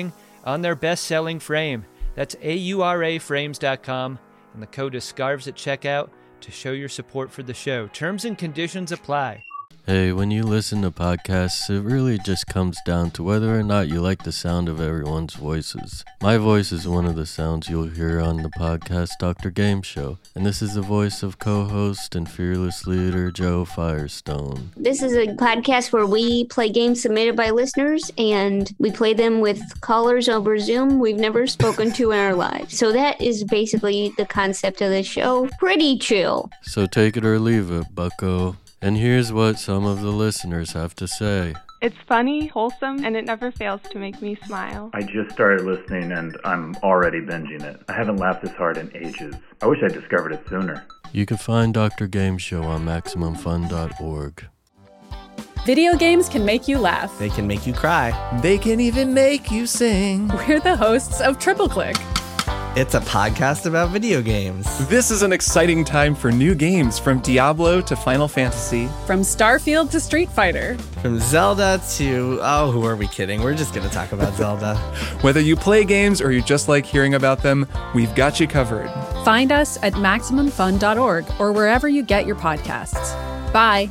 on their best-selling frame. That's AURAFrames.com, and the code is SCARVES at checkout to show your support for the show. Terms and conditions apply. Hey, when you listen to podcasts, it really just comes down to whether or not you like the sound of everyone's voices. My voice is one of the sounds you'll hear on the podcast Dr. Game Show, and this is the voice of co-host and fearless leader Joe Firestone. This is a podcast where we play games submitted by listeners, and we play them with callers over Zoom we've never spoken to in our lives. So that is basically the concept of the show. Pretty chill. So take it or leave it, bucko. And here's what some of the listeners have to say. It's funny, wholesome, and it never fails to make me smile. I just started listening and I'm already binging it. I haven't laughed this hard in ages. I wish I discovered it sooner. You can find Dr. Game Show on MaximumFun.org. Video games can make you laugh. They can make you cry. They can even make you sing. We're the hosts of Triple Click. It's a podcast about video games. This is an exciting time for new games, from Diablo to Final Fantasy. From Starfield to Street Fighter. From Zelda to... oh, who are we kidding? We're just going to talk about Zelda. Whether you play games or you just like hearing about them, we've got you covered. Find us at MaximumFun.org or wherever you get your podcasts. Bye.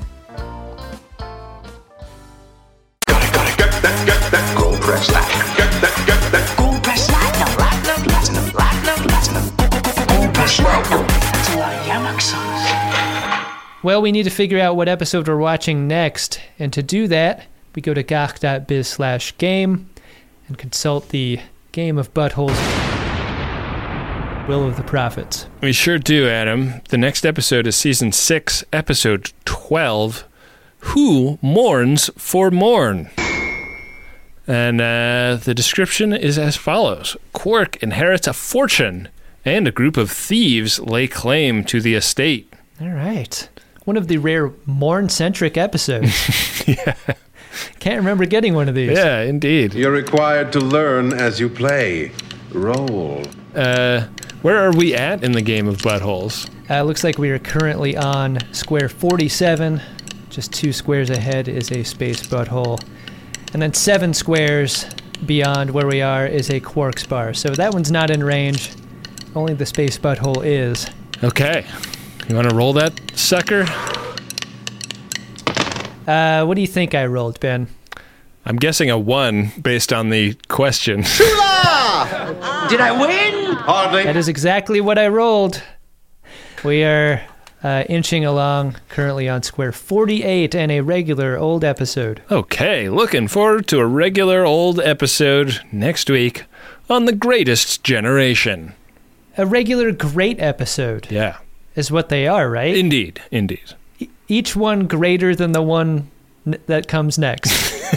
Get that Gold Press Platinum. Get that Gold Press Platinum. Gold Press Platinum. That's a lot of Yamak songs. Well, we need to figure out what episode we're watching next, and to do that, we go to gawk.biz/game and consult the Game of Buttholes Will of the Prophets. We sure do, Adam. The next episode is Season 6, Episode 12, Who Mourns for Morn? And the description is as follows. Quark inherits a fortune, and a group of thieves lay claim to the estate. All right. One of the rare Morn-centric episodes. Yeah. Can't remember getting one of these. Yeah, indeed. You're required to learn as you play. Roll. Where are we at in the Game of Buttholes? Looks like we are currently on square 47. Just 2 squares ahead is a space butthole. And then 7 squares beyond where we are is a Quark's bar. So that one's not in range. Only the space butthole is. Okay. You want to roll that sucker? What do you think I rolled, Ben? I'm guessing a 1 based on the question. Shula! Did I win? Hardly. That is exactly what I rolled. We are inching along, currently on square 48 and a regular old episode. Okay, looking forward to a regular old episode next week on The Greatest Generation. A regular great episode. Yeah. Is what they are, right? Indeed. Each one greater than the one that comes next.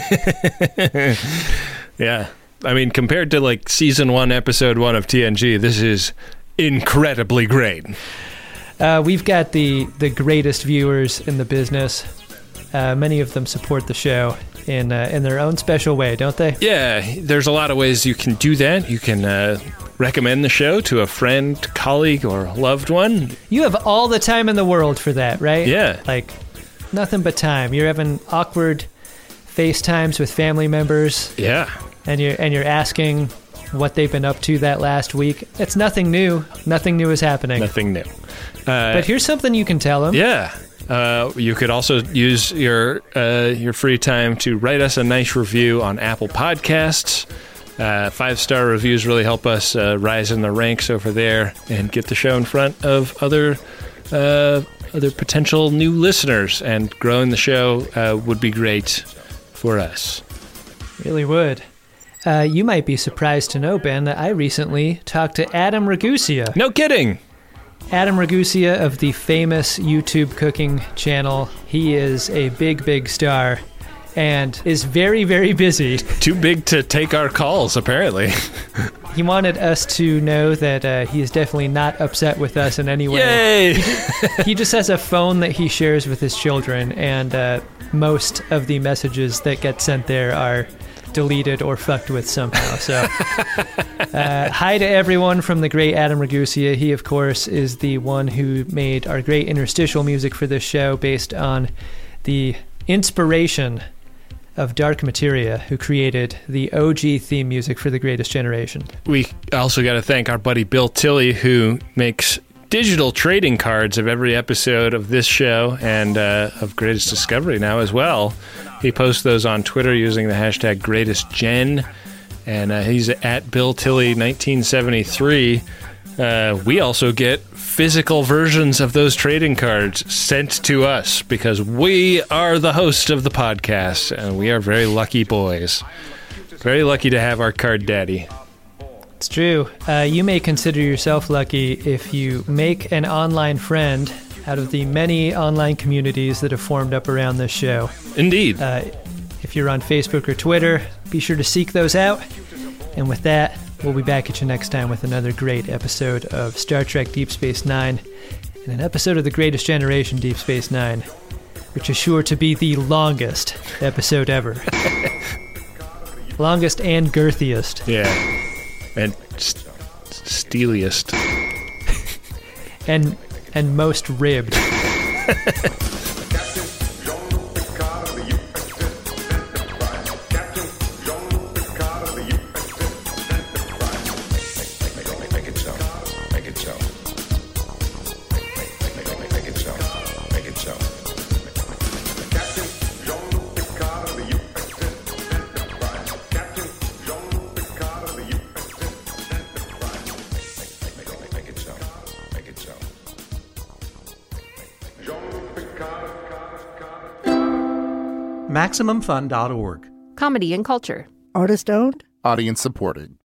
Yeah. I mean, compared to like Season 1, Episode 1 of TNG, this is incredibly great. We've got the greatest viewers in the business. Many of them support the show in their own special way, don't they? Yeah, there's a lot of ways you can do that. You can recommend the show to a friend, colleague, or loved one. You have all the time in the world for that, right? Yeah. Like, nothing but time. You're having awkward FaceTimes with family members. Yeah. And you're asking what they've been up to that last week. It's nothing new. Nothing new is happening. Nothing new. But here's something you can tell them. Yeah. You could also use your free time to write us a nice review on Apple Podcasts. 5-star reviews really help us rise in the ranks over there and get the show in front of other potential new listeners. And growing the show would be great for us. Really would. You might be surprised to know, Ben, that I recently talked to Adam Ragusea. No kidding! Adam Ragusea of the famous YouTube cooking channel. He is a big, big star and is very, very busy. Too big to take our calls, apparently. He wanted us to know that he is definitely not upset with us in any way. Yay! He just has a phone that he shares with his children, and most of the messages that get sent there are deleted or fucked with somehow. So hi to everyone from the great Adam Ragusea. He, of course, is the one who made our great interstitial music for this show based on the inspiration of Dark Materia, who created the OG theme music for The Greatest Generation. We also got to thank our buddy Bill Tilley, who makes digital trading cards of every episode of this show and of Greatest Discovery now as well. He posts those on Twitter using the hashtag GreatestGen, and he's at Bill Tilley 1973. We also get physical versions of those trading cards sent to us because we are the host of the podcast, and we are very lucky boys. Very lucky to have our card daddy. It's true. You may consider yourself lucky if you make an online friend out of the many online communities that have formed up around this show. Indeed. If you're on Facebook or Twitter, be sure to seek those out. And with that, we'll be back at you next time with another great episode of Star Trek Deep Space Nine and an episode of The Greatest Generation Deep Space Nine, which is sure to be the longest episode ever. Longest and girthiest. Yeah. And steeliest. and most ribbed. MaximumFun.org. Comedy and culture. Artist owned. Audience supported.